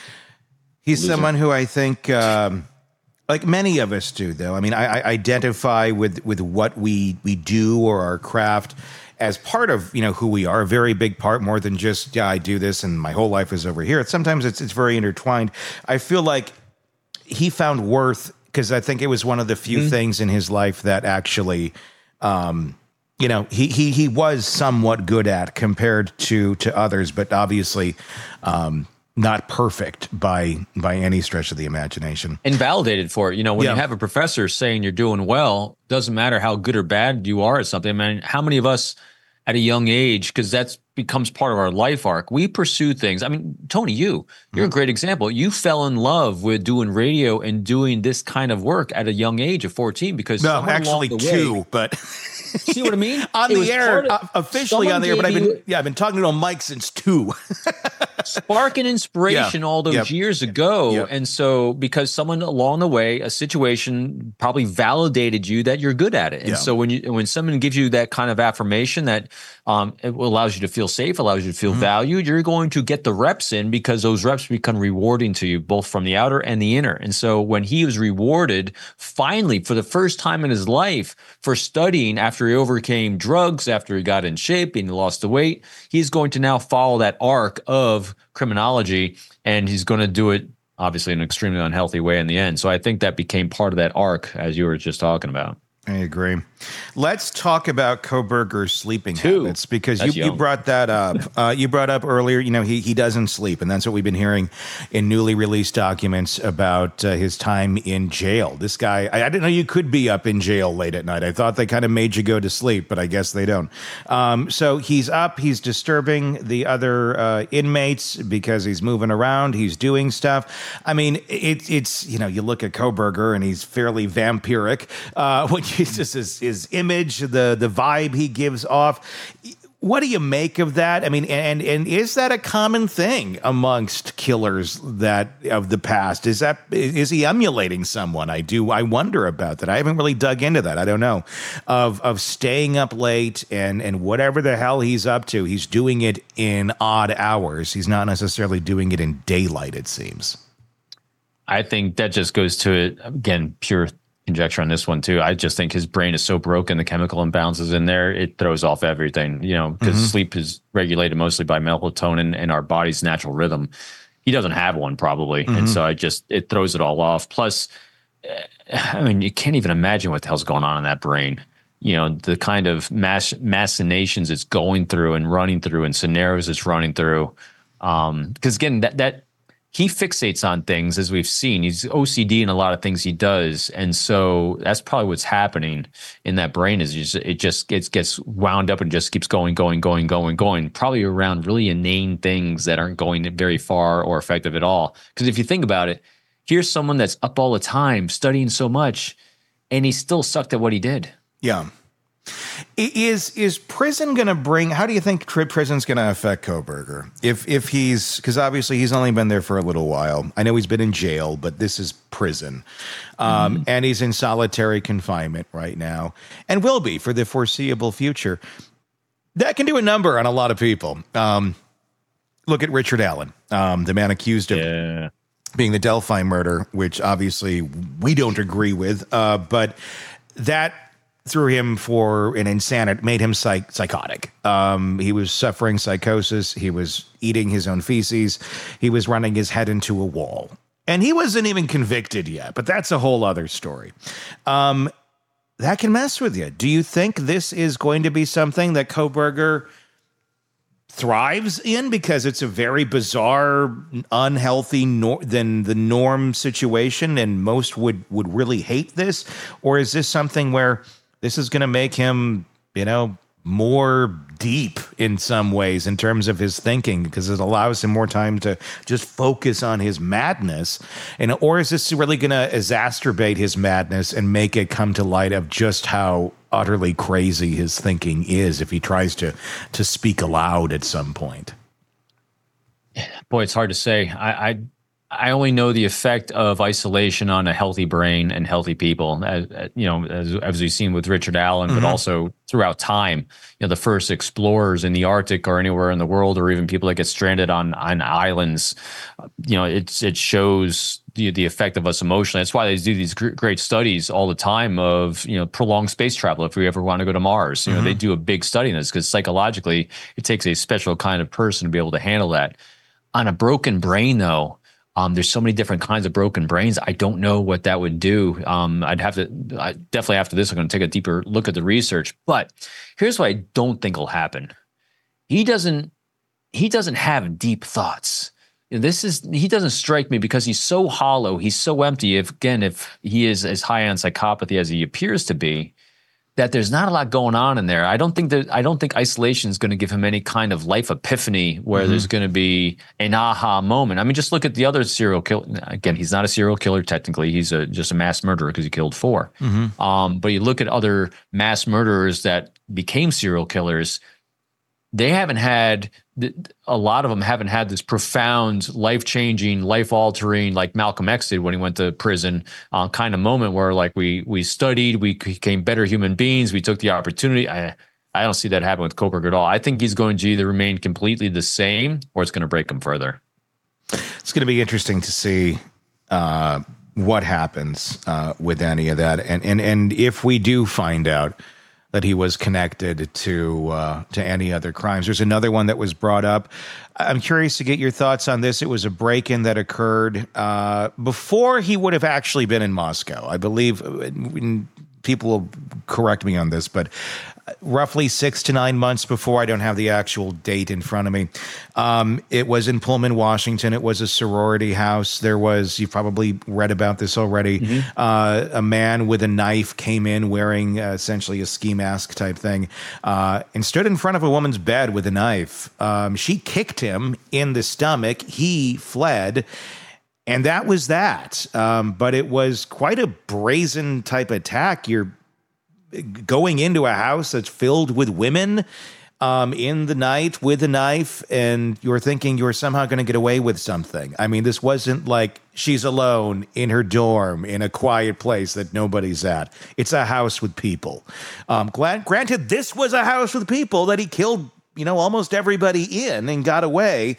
He's Loser. someone who I think, um, like many of us do, though. I mean, I, I identify with with what we we do or our craft as part of, you know, who we are, a very big part, more than just, yeah, I do this and my whole life is over here. It's, sometimes it's it's very intertwined. I feel like he found worth, because I think it was one of the few things in his life that actually, um, you know, he he he was somewhat good at compared to to others, but obviously um, not perfect by by any stretch of the imagination. And validated for it. You know, when Yeah. you have a professor saying you're doing well, doesn't matter how good or bad you are at something. I mean, how many of us at a young age, because that's becomes part of our life arc, we pursue things. I mean, Tony, you, you're a great example. You fell in love with doing radio and doing this kind of work at a young age of fourteen because No, somewhere actually along the two, way, but see what I mean? on It was the air, part of- uh, officially on someone the air. But I've gave been you yeah, I've been talking to Mike since two. spark and inspiration Yeah. all those Yep. years ago. Yep. And so because someone along the way, a situation probably validated you that you're good at it. And Yeah. so when you when someone gives you that kind of affirmation that um, it allows you to feel safe, allows you to feel Mm-hmm. valued, you're going to get the reps in because those reps become rewarding to you, both from the outer and the inner. And so when he was rewarded finally for the first time in his life for studying after he overcame drugs, after he got in shape and he lost the weight, he's going to now follow that arc of criminology, and he's going to do it obviously in an extremely unhealthy way in the end. So I think that became part of that arc, as you were just talking about. I agree. Let's talk about Koberger's sleeping Two. habits, because you, That's you young. brought that up. Uh, you brought up earlier, you know, he, he doesn't sleep. And that's what we've been hearing in newly released documents about uh, his time in jail. This guy, I, I didn't know you could be up in jail late at night. I thought they kind of made you go to sleep, but I guess they don't. Um, so he's up, he's disturbing the other uh, inmates because he's moving around, he's doing stuff. I mean, it, it's, you know, you look at Koberger and he's fairly vampiric. Uh, when you just his, his image, the the vibe he gives off. What do you make of that? I mean, and and is that a common thing amongst killers that of the past? Is that is he emulating someone? I do. I wonder about that. I haven't really dug into that. I don't know. Of of staying up late and and whatever the hell he's up to, he's doing it in odd hours. He's not necessarily doing it in daylight, it seems. I think that just goes to it again, pure conjecture on this one too. I just think his brain is so broken, the chemical imbalances in there, it throws off everything, you know, because Mm-hmm. sleep is regulated mostly by melatonin and our body's natural rhythm. He doesn't have one probably. Mm-hmm. And so I just, it throws it all off. Plus, eh, I mean, you can't even imagine what the hell's going on in that brain. You know, the kind of mass machinations it's going through and running through and scenarios it's running through. Um, because again, that, that, he fixates on things, as we've seen. He's O C D in a lot of things he does. And so that's probably what's happening in that brain is just, it just gets, gets wound up and just keeps going, going, going, going, going, probably around really inane things that aren't going very far or effective at all. Because if you think about it, here's someone that's up all the time, studying so much, and he still sucked at what he did. Yeah. Is is prison going to bring, how do you think tri- prison's going to affect Kohberger? If if he's, because obviously he's only been there for a little while. I know he's been in jail, but this is prison. Um, mm-hmm. And he's in solitary confinement right now and will be for the foreseeable future. That can do a number on a lot of people. Um, look at Richard Allen, um, the man accused of yeah. being the Delphi murder, which obviously we don't agree with, uh, but that threw him for an insanity, made him psych- psychotic. Um, he was suffering psychosis. He was eating his own feces. He was running his head into a wall. And he wasn't even convicted yet, but that's a whole other story. Um, that can mess with you. Do you think this is going to be something that Kohberger thrives in because it's a very bizarre, unhealthy nor- than the norm situation, and most would, would really hate this? Or is this something where this is going to make him, you know, more deep in some ways in terms of his thinking because it allows him more time to just focus on his madness? And or is this really going to exacerbate his madness and make it come to light of just how utterly crazy his thinking is if he tries to to speak aloud at some point? Boy, it's hard to say. I, I I only know the effect of isolation on a healthy brain and healthy people, as, you know, as, as we've seen with Richard Allen, mm-hmm. but also throughout time. You know, the first explorers in the Arctic or anywhere in the world, or even people that get stranded on on islands. You know, it's it shows the the effect of us emotionally. That's why they do these great studies all the time of, you know, prolonged space travel. If we ever want to go to Mars, you mm-hmm. know, they do a big study on this because psychologically, it takes a special kind of person to be able to handle that. On a broken brain, though. Um, there's so many different kinds of broken brains. I don't know what that would do. Um, I'd have to, I definitely after this, I'm going to take a deeper look at the research. But here's what I don't think will happen. He doesn't, he doesn't have deep thoughts. You know, this is, he doesn't strike me because he's so hollow. He's so empty. If again, if he is as high on psychopathy as he appears to be, that there's not a lot going on in there. I don't think that I don't think isolation is going to give him any kind of life epiphany where mm-hmm. there's going to be an aha moment. I mean, just look at the other serial killer. Again, he's not a serial killer technically. He's a, just a mass murderer because he killed four. Mm-hmm. Um, but you look at other mass murderers that became serial killers. They haven't had, a lot of them haven't had this profound, life-changing, life-altering, like Malcolm X did when he went to prison, uh, kind of moment where like we we studied, we became better human beings, we took the opportunity. I, I don't see that happen with Kohberger at all. I think he's going to either remain completely the same or it's going to break him further. It's going to be interesting to see uh, what happens uh, with any of that. And, and, and if we do find out that he was connected to uh, to any other crimes. There's another one that was brought up. I'm curious to get your thoughts on this. It was a break-in that occurred uh, before he would have actually been in Moscow. I believe, people will correct me on this, but roughly six to nine months before, I don't have the actual date in front of me. Um, it was in Pullman, Washington. It was a sorority house. There was, you've probably read about this already, mm-hmm. uh, a man with a knife came in wearing uh, essentially a ski mask type thing uh, and stood in front of a woman's bed with a knife. Um, she kicked him in the stomach. He fled. And that was that. Um, but it was quite a brazen type attack. You're going into a house that's filled with women um, in the night with a knife, and you're thinking you're somehow going to get away with something. I mean, this wasn't like she's alone in her dorm in a quiet place that nobody's at. It's a house with people. Um, glad, granted, this was a house with people that he killed, you know, almost everybody in and got away.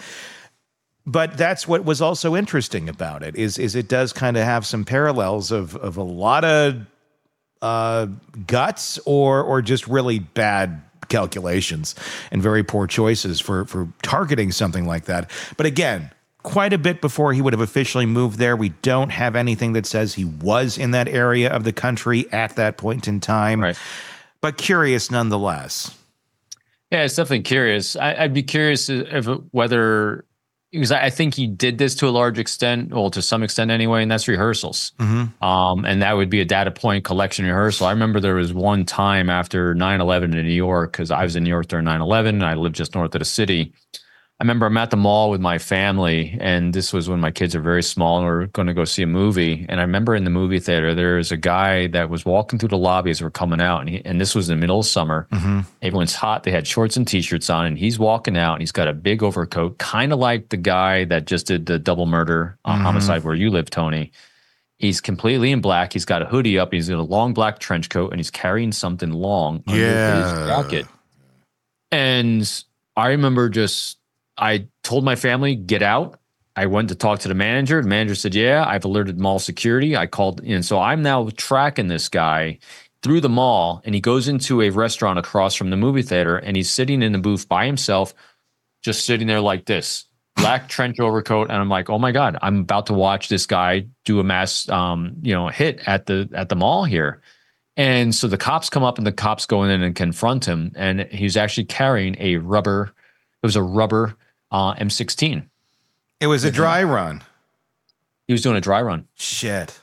But that's what was also interesting about it, is, is it does kind of have some parallels of, of a lot of uh, guts or or just really bad calculations and very poor choices for, for targeting something like that. But again, quite a bit before he would have officially moved there. We don't have anything that says he was in that area of the country at that point in time. Right. But curious nonetheless. Yeah, it's definitely curious. I, I'd be curious if whether... Because I think he did this to a large extent, well, to some extent anyway, and that's rehearsals. Mm-hmm. Um, and that would be a data point collection rehearsal. I remember there was one time after nine eleven in New York, because I was in New York during nine eleven, and I lived just north of the city. I remember I'm at the mall with my family, and this was when my kids are very small and we we're going to go see a movie. And I remember in the movie theater, there was a guy that was walking through the lobby as we're coming out. And, he, and this was in the middle of summer. Mm-hmm. Everyone's hot. They had shorts and t-shirts on, and he's walking out and he's got a big overcoat, kind of like the guy that just did the double murder on mm-hmm. Homicide Where You Live, Tony. He's completely in black. He's got a hoodie up. He's got a long black trench coat, and he's carrying something long under yeah. his jacket. And I remember just, I told my family, get out. I went to talk to the manager. The manager said, yeah, I've alerted mall security. I called, and so I'm now tracking this guy through the mall, and he goes into a restaurant across from the movie theater, and he's sitting in the booth by himself, just sitting there like this, black trench overcoat. And I'm like, oh my God, I'm about to watch this guy do a mass, um, you know, hit at the, at the mall here. And so the cops come up, and the cops go in and confront him. And he's actually carrying a rubber, it was a rubber uh, M sixteen. It was a dry run. He was doing a dry run. Shit.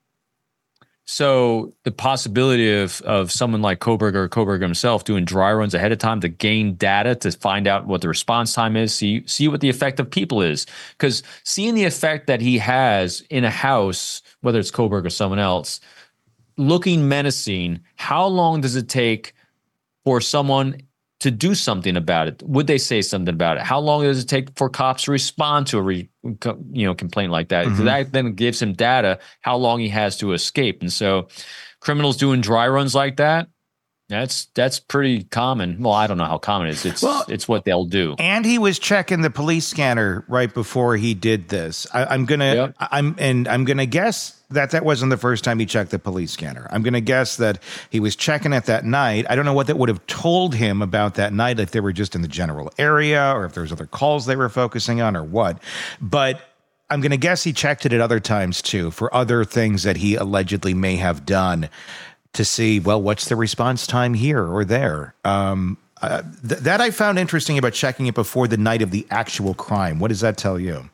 So the possibility of of someone like Kohberger or Kohberger himself doing dry runs ahead of time to gain data to find out what the response time is, see see what the effect of people is. Because seeing the effect that he has in a house, whether it's Kohberger or someone else, looking menacing, how long does it take for someone to do something about it? Would they say something about it? How long does it take for cops to respond to a re, you know complaint like that? Mm-hmm. That then gives him data how long he has to escape. And so criminals doing dry runs like that, that's that's pretty common. Well, I don't know how common it is. It's well, it's what they'll do. And he was checking the police scanner right before he did this. I, I'm gonna yep. I'm and I'm gonna guess that that wasn't the first time he checked the police scanner. I'm going to guess that he was checking it that night. I don't know what that would have told him about that night, if they were just in the general area or if there was other calls they were focusing on or what. But I'm going to guess he checked it at other times too for other things that he allegedly may have done to see, well, what's the response time here or there? Um, uh, th- that I found interesting about checking it before the night of the actual crime. What does that tell you?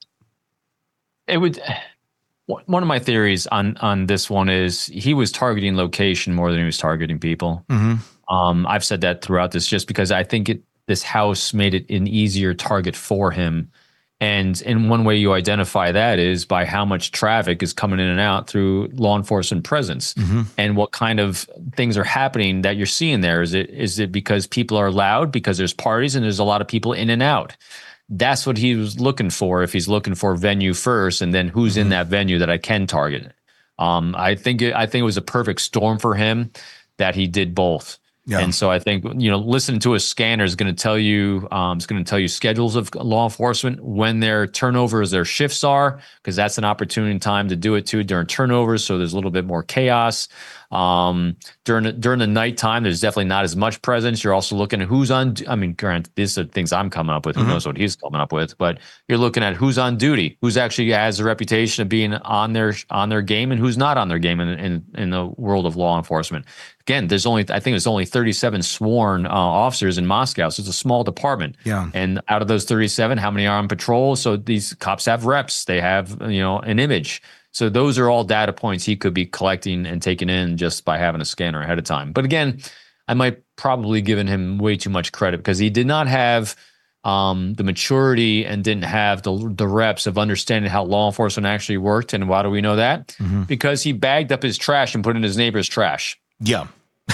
It would... One of my theories on on this one is he was targeting location more than he was targeting people. Mm-hmm. Um, I've said that throughout this, just because I think it, this house made it an easier target for him. And in one way you identify that is by how much traffic is coming in and out through law enforcement presence, mm-hmm. and what kind of things are happening that you're seeing there. Is it is it because people are loud, because there's parties and there's a lot of people in and out? That's what he was looking for, if he's looking for venue first, and then who's mm-hmm. in that venue that I can target. Um, I think it, I think it was a perfect storm for him that he did both. Yeah. And so I think, you know, listening to a scanner is going to tell you, um, it's going to tell you schedules of law enforcement, when their turnovers, their shifts are, because that's an opportune time to do it too during turnovers. So there's a little bit more chaos. Um, during, during the nighttime, there's definitely not as much presence. You're also looking at who's on, I mean, granted, these are things I'm coming up with. Who mm-hmm. knows what he's coming up with, but you're looking at who's on duty, who's actually has a reputation of being on their, on their game, and who's not on their game in, in, in the world of law enforcement. Again, there's only, I think there's only thirty-seven sworn uh, officers in Moscow. So it's a small department. Yeah. And out of those thirty-seven, how many are on patrol? So these cops have reps. They have, you know, an image. So those are all data points he could be collecting and taking in just by having a scanner ahead of time. But again, I might probably given him way too much credit, because he did not have um, the maturity and didn't have the, the reps of understanding how law enforcement actually worked. And why do we know that? Mm-hmm. Because he bagged up his trash and put it in his neighbor's trash. Yeah.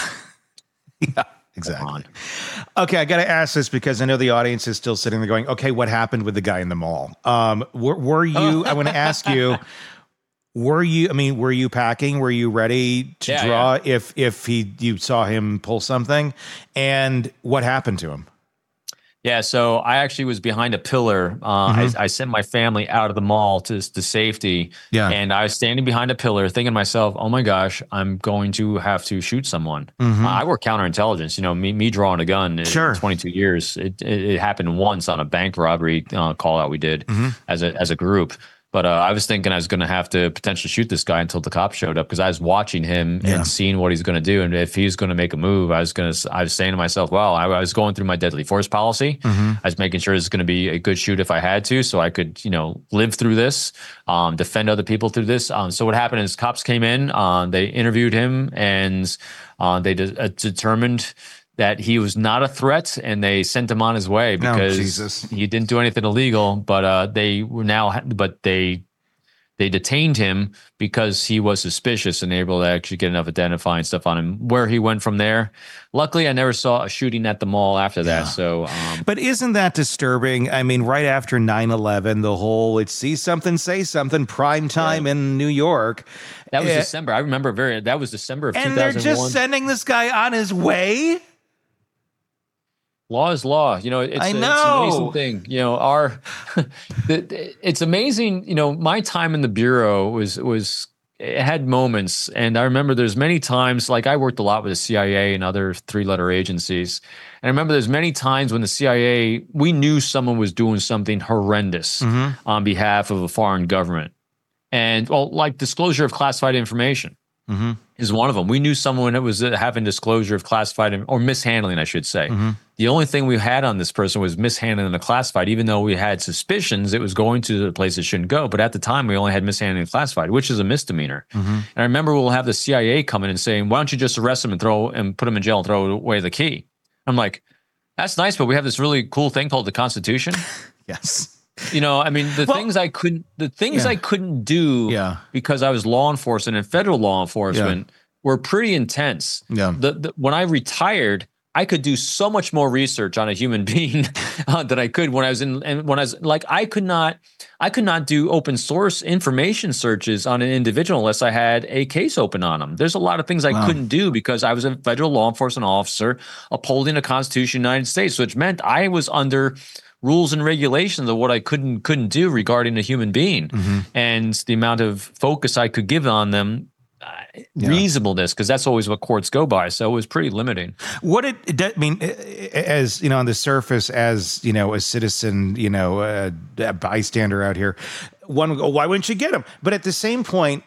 Yeah, exactly. Okay, I got to ask this because I know the audience is still sitting there going, okay, what happened with the guy in the mall? Um, were, were you, I want to ask you, were you, I mean, were you packing? Were you ready to yeah, draw yeah. if if he you saw him pull something? And what happened to him? Yeah, so I actually was behind a pillar. Uh, mm-hmm. I, I sent my family out of the mall to, to safety. Yeah. And I was standing behind a pillar thinking to myself, oh my gosh, I'm going to have to shoot someone. Mm-hmm. Uh, I work counterintelligence. You know, me me drawing a gun sure. in twenty-two years. It, it, it happened once on a bank robbery uh, call out we did mm-hmm. as a as a group. But uh, I was thinking I was going to have to potentially shoot this guy until the cops showed up, because I was watching him yeah. and seeing what he's going to do. And if he's going to make a move, I was going to, I was saying to myself, well, I, I was going through my deadly force policy. Mm-hmm. I was making sure it's going to be a good shoot if I had to, so I could, you know, live through this, um, defend other people through this. Um, so what happened is cops came in, uh, they interviewed him, and uh, they de- uh, determined that he was not a threat, and they sent him on his way because oh, Jesus. he didn't do anything illegal. But uh, they were now, but they they detained him because he was suspicious and able to actually get enough identifying stuff on him. Where he went from there, luckily, I never saw a shooting at the mall after that. Yeah. So, um, but isn't that disturbing? I mean, right after nine eleven, the whole "it's see something, say something" prime time yeah. in New York. That was it, December. I remember very. That was December of and two thousand one. And they're just sending this guy on his way. Law is law. You know, it's, I a, know. it's an amazing thing. You know, our the, it's amazing. You know, my time in the Bureau was was it had moments, and I remember there's many times. Like I worked a lot with the C I A and other three letter agencies, and I remember there's many times when the C I A we knew someone was doing something horrendous mm-hmm. on behalf of a foreign government, and well, like disclosure of classified information. Mm-hmm. Is one of them. We knew someone that was having disclosure of classified or mishandling, I should say. Mm-hmm. The only thing we had on this person was mishandling the classified, even though we had suspicions it was going to the place it shouldn't go. But at the time, we only had mishandling classified, which is a misdemeanor. Mm-hmm. And I remember we'll have the C I A come in and saying, "Why don't you just arrest him and throw and put him in jail and throw away the key?" I'm like, "That's nice, but we have this really cool thing called the Constitution." Yes. You know, I mean, the well, things I couldn't, the things yeah. I couldn't do yeah. because I was law enforcement and federal law enforcement yeah. were pretty intense. Yeah. The, the, when I retired, I could do so much more research on a human being uh, than I could when I was in, and when I was like, I could not, I could not do open source information searches on an individual unless I had a case open on them. There's a lot of things I wow. couldn't do because I was a federal law enforcement officer upholding the Constitution of the United States, which meant I was under rules and regulations of what I couldn't couldn't do regarding a human being, mm-hmm. and the amount of focus I could give on them, uh, yeah. reasonableness, because that's always what courts go by. So it was pretty limiting. What it, it I mean, as you know, on the surface, as you know, a citizen, you know, uh, a bystander out here, one would go, "Why wouldn't you get him?" But at the same point,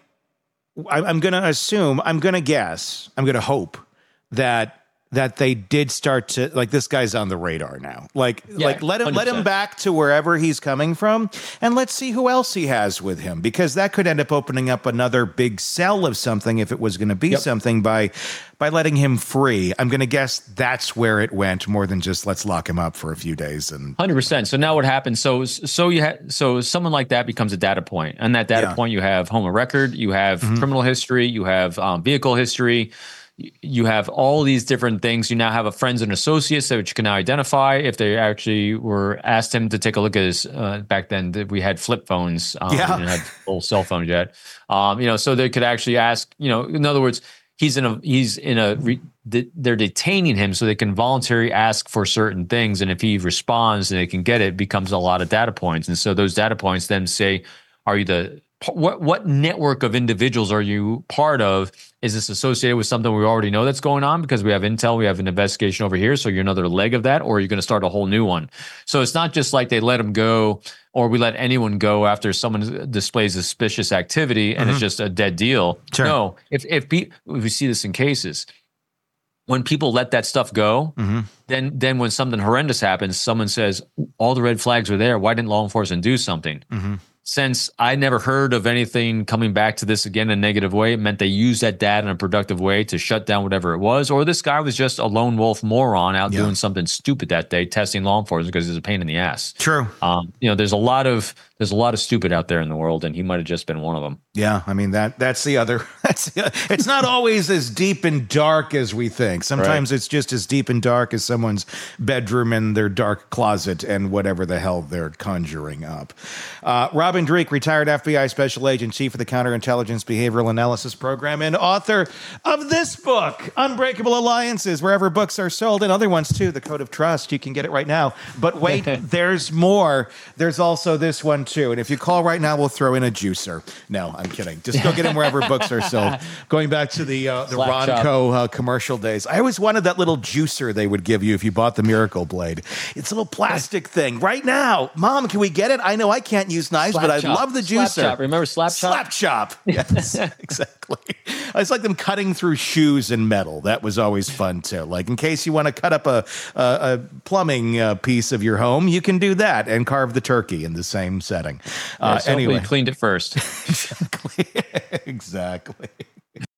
I, I'm going to assume, I'm going to guess, I'm going to hope that. that they did start to, like, this guy's on the radar now. Like, yeah, like let him one hundred percent. Let him back to wherever he's coming from, and let's see who else he has with him, because that could end up opening up another big cell of something if it was going to be yep. something by by letting him free. I'm going to guess that's where it went, more than just let's lock him up for a few days. And one hundred percent. So now what happens? So so you ha- so someone like that becomes a data point, and that data yeah. point you have home of record, you have mm-hmm. criminal history, you have um, vehicle history. You have all these different things. You now have a friends and associates that you can now identify if they actually were asked him to take a look at his. Uh, back then, we had flip phones. Um, yeah. We didn't have full cell phones yet. Um, you know, so they could actually ask. You know, in other words, he's in a he's in a. Re, they're detaining him so they can voluntarily ask for certain things, and if he responds and they can get it, it becomes a lot of data points. And so those data points then say, "Are you the what what network of individuals are you part of? Is this associated with something we already know that's going on because we have intel, we have an investigation over here, so you're another leg of that, or are you going to start a whole new one?" So it's not just like they let him go, or we let anyone go after someone displays suspicious activity and mm-hmm. it's just a dead deal. Sure. No, if if, pe- if we see this in cases, when people let that stuff go, mm-hmm. then then when something horrendous happens, someone says, all the red flags were there. Why didn't law enforcement do something? Mm-hmm. Since I never heard of anything coming back to this again in a negative way, it meant they used that data in a productive way to shut down whatever it was. Or this guy was just a lone wolf moron out yeah. doing something stupid that day, testing law enforcement because it's a pain in the ass. True. Um, you know, there's a lot of there's a lot of stupid out there in the world, and he might have just been one of them. Yeah, I mean that that's the other. That's the, it's not always as deep and dark as we think. Sometimes right. it's just as deep and dark as someone's bedroom and their dark closet and whatever the hell they're conjuring up. Uh, Robin Dreeke, retired F B I special agent, chief of the Counterintelligence Behavioral Analysis Program, and author of this book, Unbreakable Alliances, wherever books are sold, and other ones too, The Code of Trust. You can get it right now. But wait, there's more. There's also this one too. And if you call right now, we'll throw in a juicer. No, I'm kidding. Just go get them wherever books are sold. Going back to the uh, the Slap Ronco uh, commercial days, I always wanted that little juicer they would give you if you bought the Miracle Blade. It's a little plastic thing. Right now, Mom, can we get it? I know I can't use knives, Slap but I chop. love the Slap juicer. Chop. Remember Slap Chop? Slap Chop. Yes, exactly. It's like them cutting through shoes and metal. That was always fun too. Like in case you want to cut up a a, a plumbing uh, piece of your home, you can do that and carve the turkey in the same setting. Uh, yeah, so anyway, we cleaned it first. exactly. Exactly.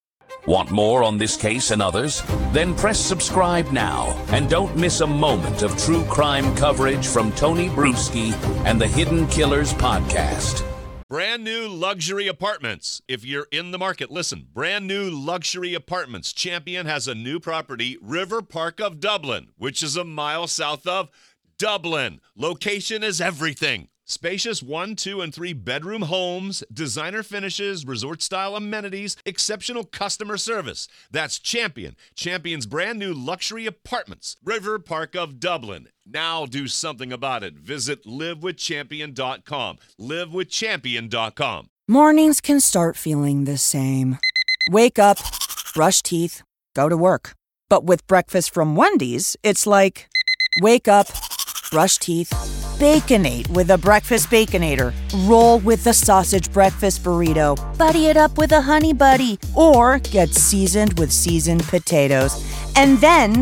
Want more on this case and others? Then press subscribe now and don't miss a moment of true crime coverage from Tony Bruschi and the Hidden Killers podcast. Brand new luxury apartments. If you're in the market, listen. Brand new luxury apartments. Champion has a new property, River Park of Dublin, which is a mile south of Dublin. Location is everything. Spacious one, two, and three bedroom homes, designer finishes, resort-style amenities, exceptional customer service. That's Champion. Champion's brand new luxury apartments, River Park of Dublin. Now do something about it. Visit live with champion dot com. live with champion dot com. Mornings can start feeling the same. Wake up, brush teeth, go to work. But with breakfast from Wendy's, it's like, wake up, brush teeth, Baconate with a breakfast Baconator. Roll with the sausage breakfast burrito. Buddy it up with a honey buddy. Or get seasoned with seasoned potatoes. And then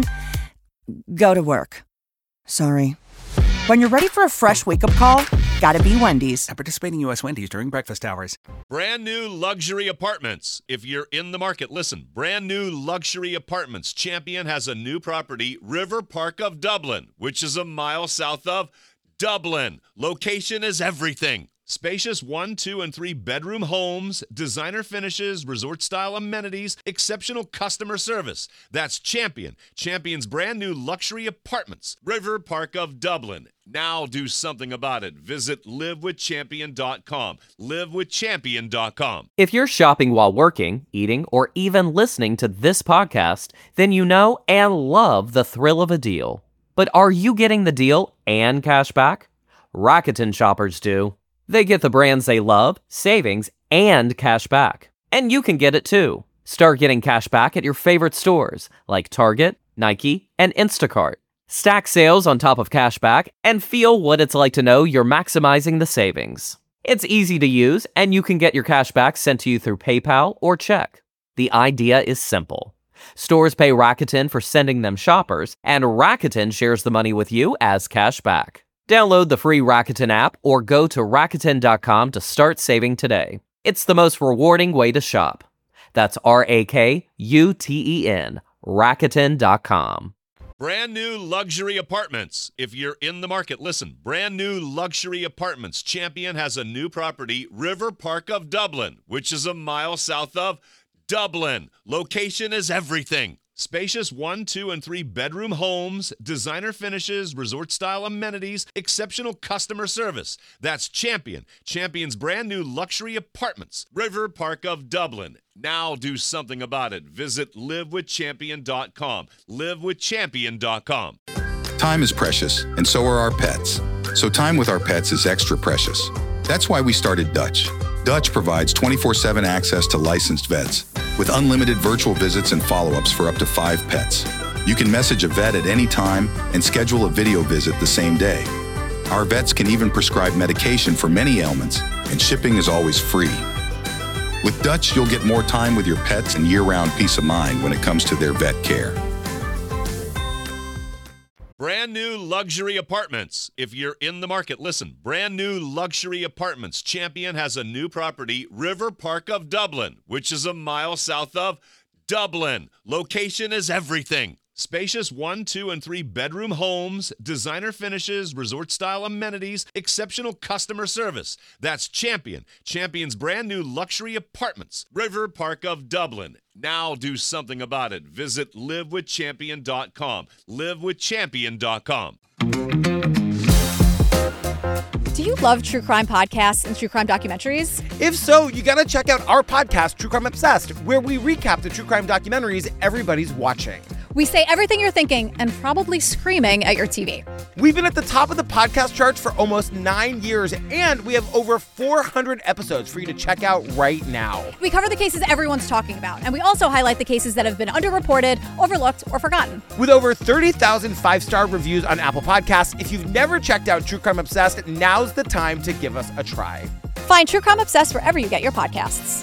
go to work. Sorry. When you're ready for a fresh wake-up call, gotta be Wendy's. At participating U S Wendy's during breakfast hours. Brand new luxury apartments. If you're in the market, listen. Brand new luxury apartments. Champion has a new property, River Park of Dublin, which is a mile south of Dublin. Location is everything. Spacious one, two, and three bedroom homes, designer finishes, resort-style amenities, exceptional customer service. That's Champion. Champion's brand new luxury apartments, River Park of Dublin. Now do something about it. Visit live with champion dot com. live with champion dot com. If you're shopping while working, eating, or even listening to this podcast, then you know and love the thrill of a deal. But are you getting the deal and cash back? Rakuten shoppers do. They get the brands they love, savings, and cash back. And you can get it too. Start getting cash back at your favorite stores like Target, Nike, and Instacart. Stack sales on top of cash back and feel what it's like to know you're maximizing the savings. It's easy to use, and you can get your cash back sent to you through PayPal or check. The idea is simple. Stores pay Rakuten for sending them shoppers, and Rakuten shares the money with you as cash back. Download the free Rakuten app or go to Rakuten dot com to start saving today. It's the most rewarding way to shop. That's R A K U T E N, Rakuten dot com. Brand new luxury apartments. If you're in the market, listen. Brand new luxury apartments. Champion has a new property, River Park of Dublin, which is a mile south of Dublin. Location is everything. Spacious one, two, and three bedroom homes, designer finishes, resort-style amenities, exceptional customer service. That's Champion. Champion's brand new luxury apartments, River Park of Dublin. Now do something about it. Visit live with champion dot com. live with champion dot com. Time is precious, and so are our pets. So time with our pets is extra precious. That's why we started Dutch. Dutch provides twenty-four seven access to licensed vets with unlimited virtual visits and follow-ups for up to five pets. You can message a vet at any time and schedule a video visit the same day. Our vets can even prescribe medication for many ailments, and shipping is always free. With Dutch, you'll get more time with your pets and year-round peace of mind when it comes to their vet care. Brand new luxury apartments. If you're in the market, listen. Brand new luxury apartments. Champion has a new property, River Park of Dublin, which is a mile south of Dublin. Location is everything. Spacious one, two, and three bedroom homes, designer finishes, resort-style amenities, exceptional customer service. That's Champion. Champion's brand new luxury apartments, River Park of Dublin. Now do something about it. Visit live with champion dot com. live with champion dot com. Do you love true crime podcasts and true crime documentaries? If so, you gotta check out our podcast, True Crime Obsessed, where we recap the true crime documentaries everybody's watching. We say everything you're thinking and probably screaming at your T V. We've been at the top of the podcast charts for almost nine years, and we have over four hundred episodes for you to check out right now. We cover the cases everyone's talking about, and we also highlight the cases that have been underreported, overlooked, or forgotten. With over thirty thousand five-star reviews on Apple Podcasts, if you've never checked out True Crime Obsessed, now's the time to give us a try. Find True Crime Obsessed wherever you get your podcasts.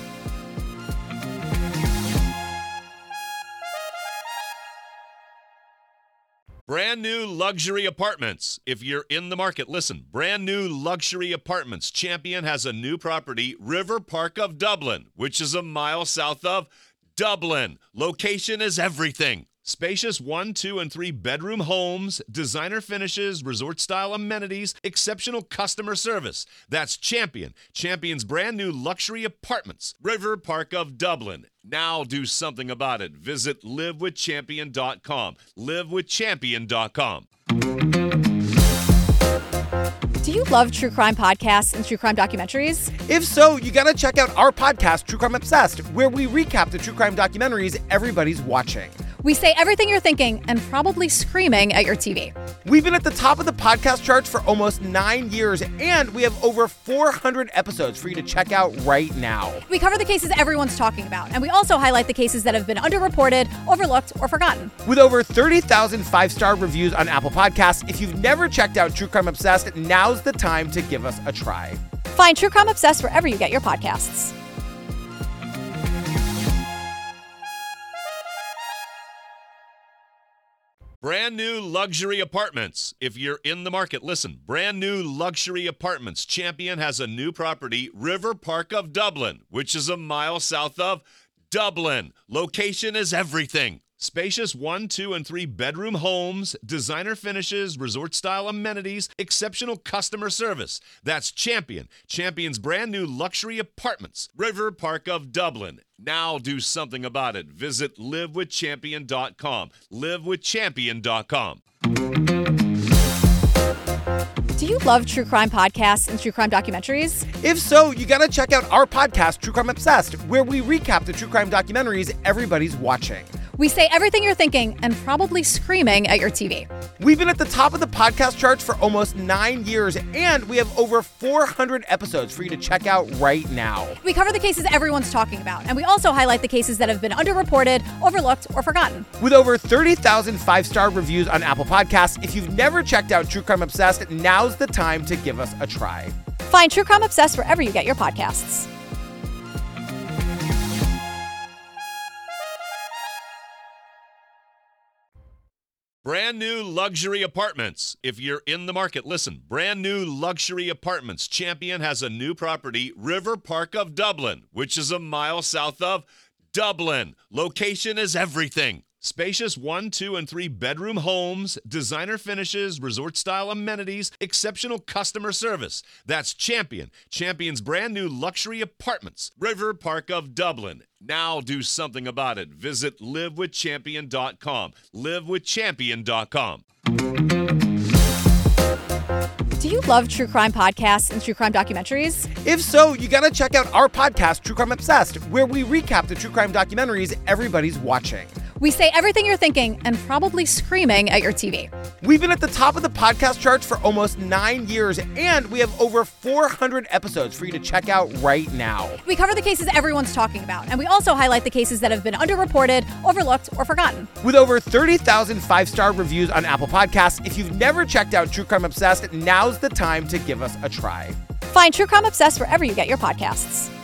Brand new luxury apartments. If you're in the market, listen. Brand new luxury apartments. Champion has a new property, River Park of Dublin, which is a mile south of Dublin. Location is everything. Spacious one, two, and three bedroom homes, designer finishes, resort-style amenities, exceptional customer service. That's Champion. Champion's brand new luxury apartments. River Park of Dublin. Now do something about it. Visit live with champion dot com. live with champion dot com. Do you love true crime podcasts and true crime documentaries? If so, you gotta check out our podcast, True Crime Obsessed, where we recap the true crime documentaries everybody's watching. We say everything you're thinking and probably screaming at your T V. We've been at the top of the podcast charts for almost nine years, and we have over four hundred episodes for you to check out right now. We cover the cases everyone's talking about, and we also highlight the cases that have been underreported, overlooked, or forgotten. With over thirty thousand five-star reviews on Apple Podcasts, if you've never checked out True Crime Obsessed, now's the time to give us a try. Find True Crime Obsessed wherever you get your podcasts. Brand new luxury apartments. If you're in the market, listen. Brand new luxury apartments. Champion has a new property, River Park of Dublin, which is a mile south of Dublin. Location is everything. Spacious one, two, and three bedroom homes, designer finishes, resort-style amenities, exceptional customer service. That's Champion. Champion's brand new luxury apartments. River Park of Dublin. Now do something about it. Visit live with champion dot com. live with champion dot com. Do you love true crime podcasts and true crime documentaries? If so, you gotta check out our podcast, True Crime Obsessed, where we recap the true crime documentaries everybody's watching. We say everything you're thinking and probably screaming at your T V. We've been at the top of the podcast charts for almost nine years, and we have over four hundred episodes for you to check out right now. We cover the cases everyone's talking about, and we also highlight the cases that have been underreported, overlooked, or forgotten. With over thirty thousand five-star reviews on Apple Podcasts, if you've never checked out True Crime Obsessed, now's the time to give us a try. Find True Crime Obsessed wherever you get your podcasts. Brand new luxury apartments. If you're in the market, listen. Brand new luxury apartments. Champion has a new property, River Park of Dublin, which is a mile south of Dublin. Location is everything. Spacious one, two, and three bedroom homes, designer finishes, resort-style amenities, exceptional customer service. That's Champion. Champion's brand new luxury apartments. River Park of Dublin. Now do something about it. Visit live with champion dot com. live with champion dot com. Do you love true crime podcasts and true crime documentaries? If so, you gotta check out our podcast, True Crime Obsessed, where we recap the true crime documentaries everybody's watching. We say everything you're thinking and probably screaming at your T V. We've been at the top of the podcast charts for almost nine years, and we have over four hundred episodes for you to check out right now. We cover the cases everyone's talking about, and we also highlight the cases that have been underreported, overlooked, or forgotten. With over thirty thousand five-star reviews on Apple Podcasts, if you've never checked out True Crime Obsessed, now's the time to give us a try. Find True Crime Obsessed wherever you get your podcasts.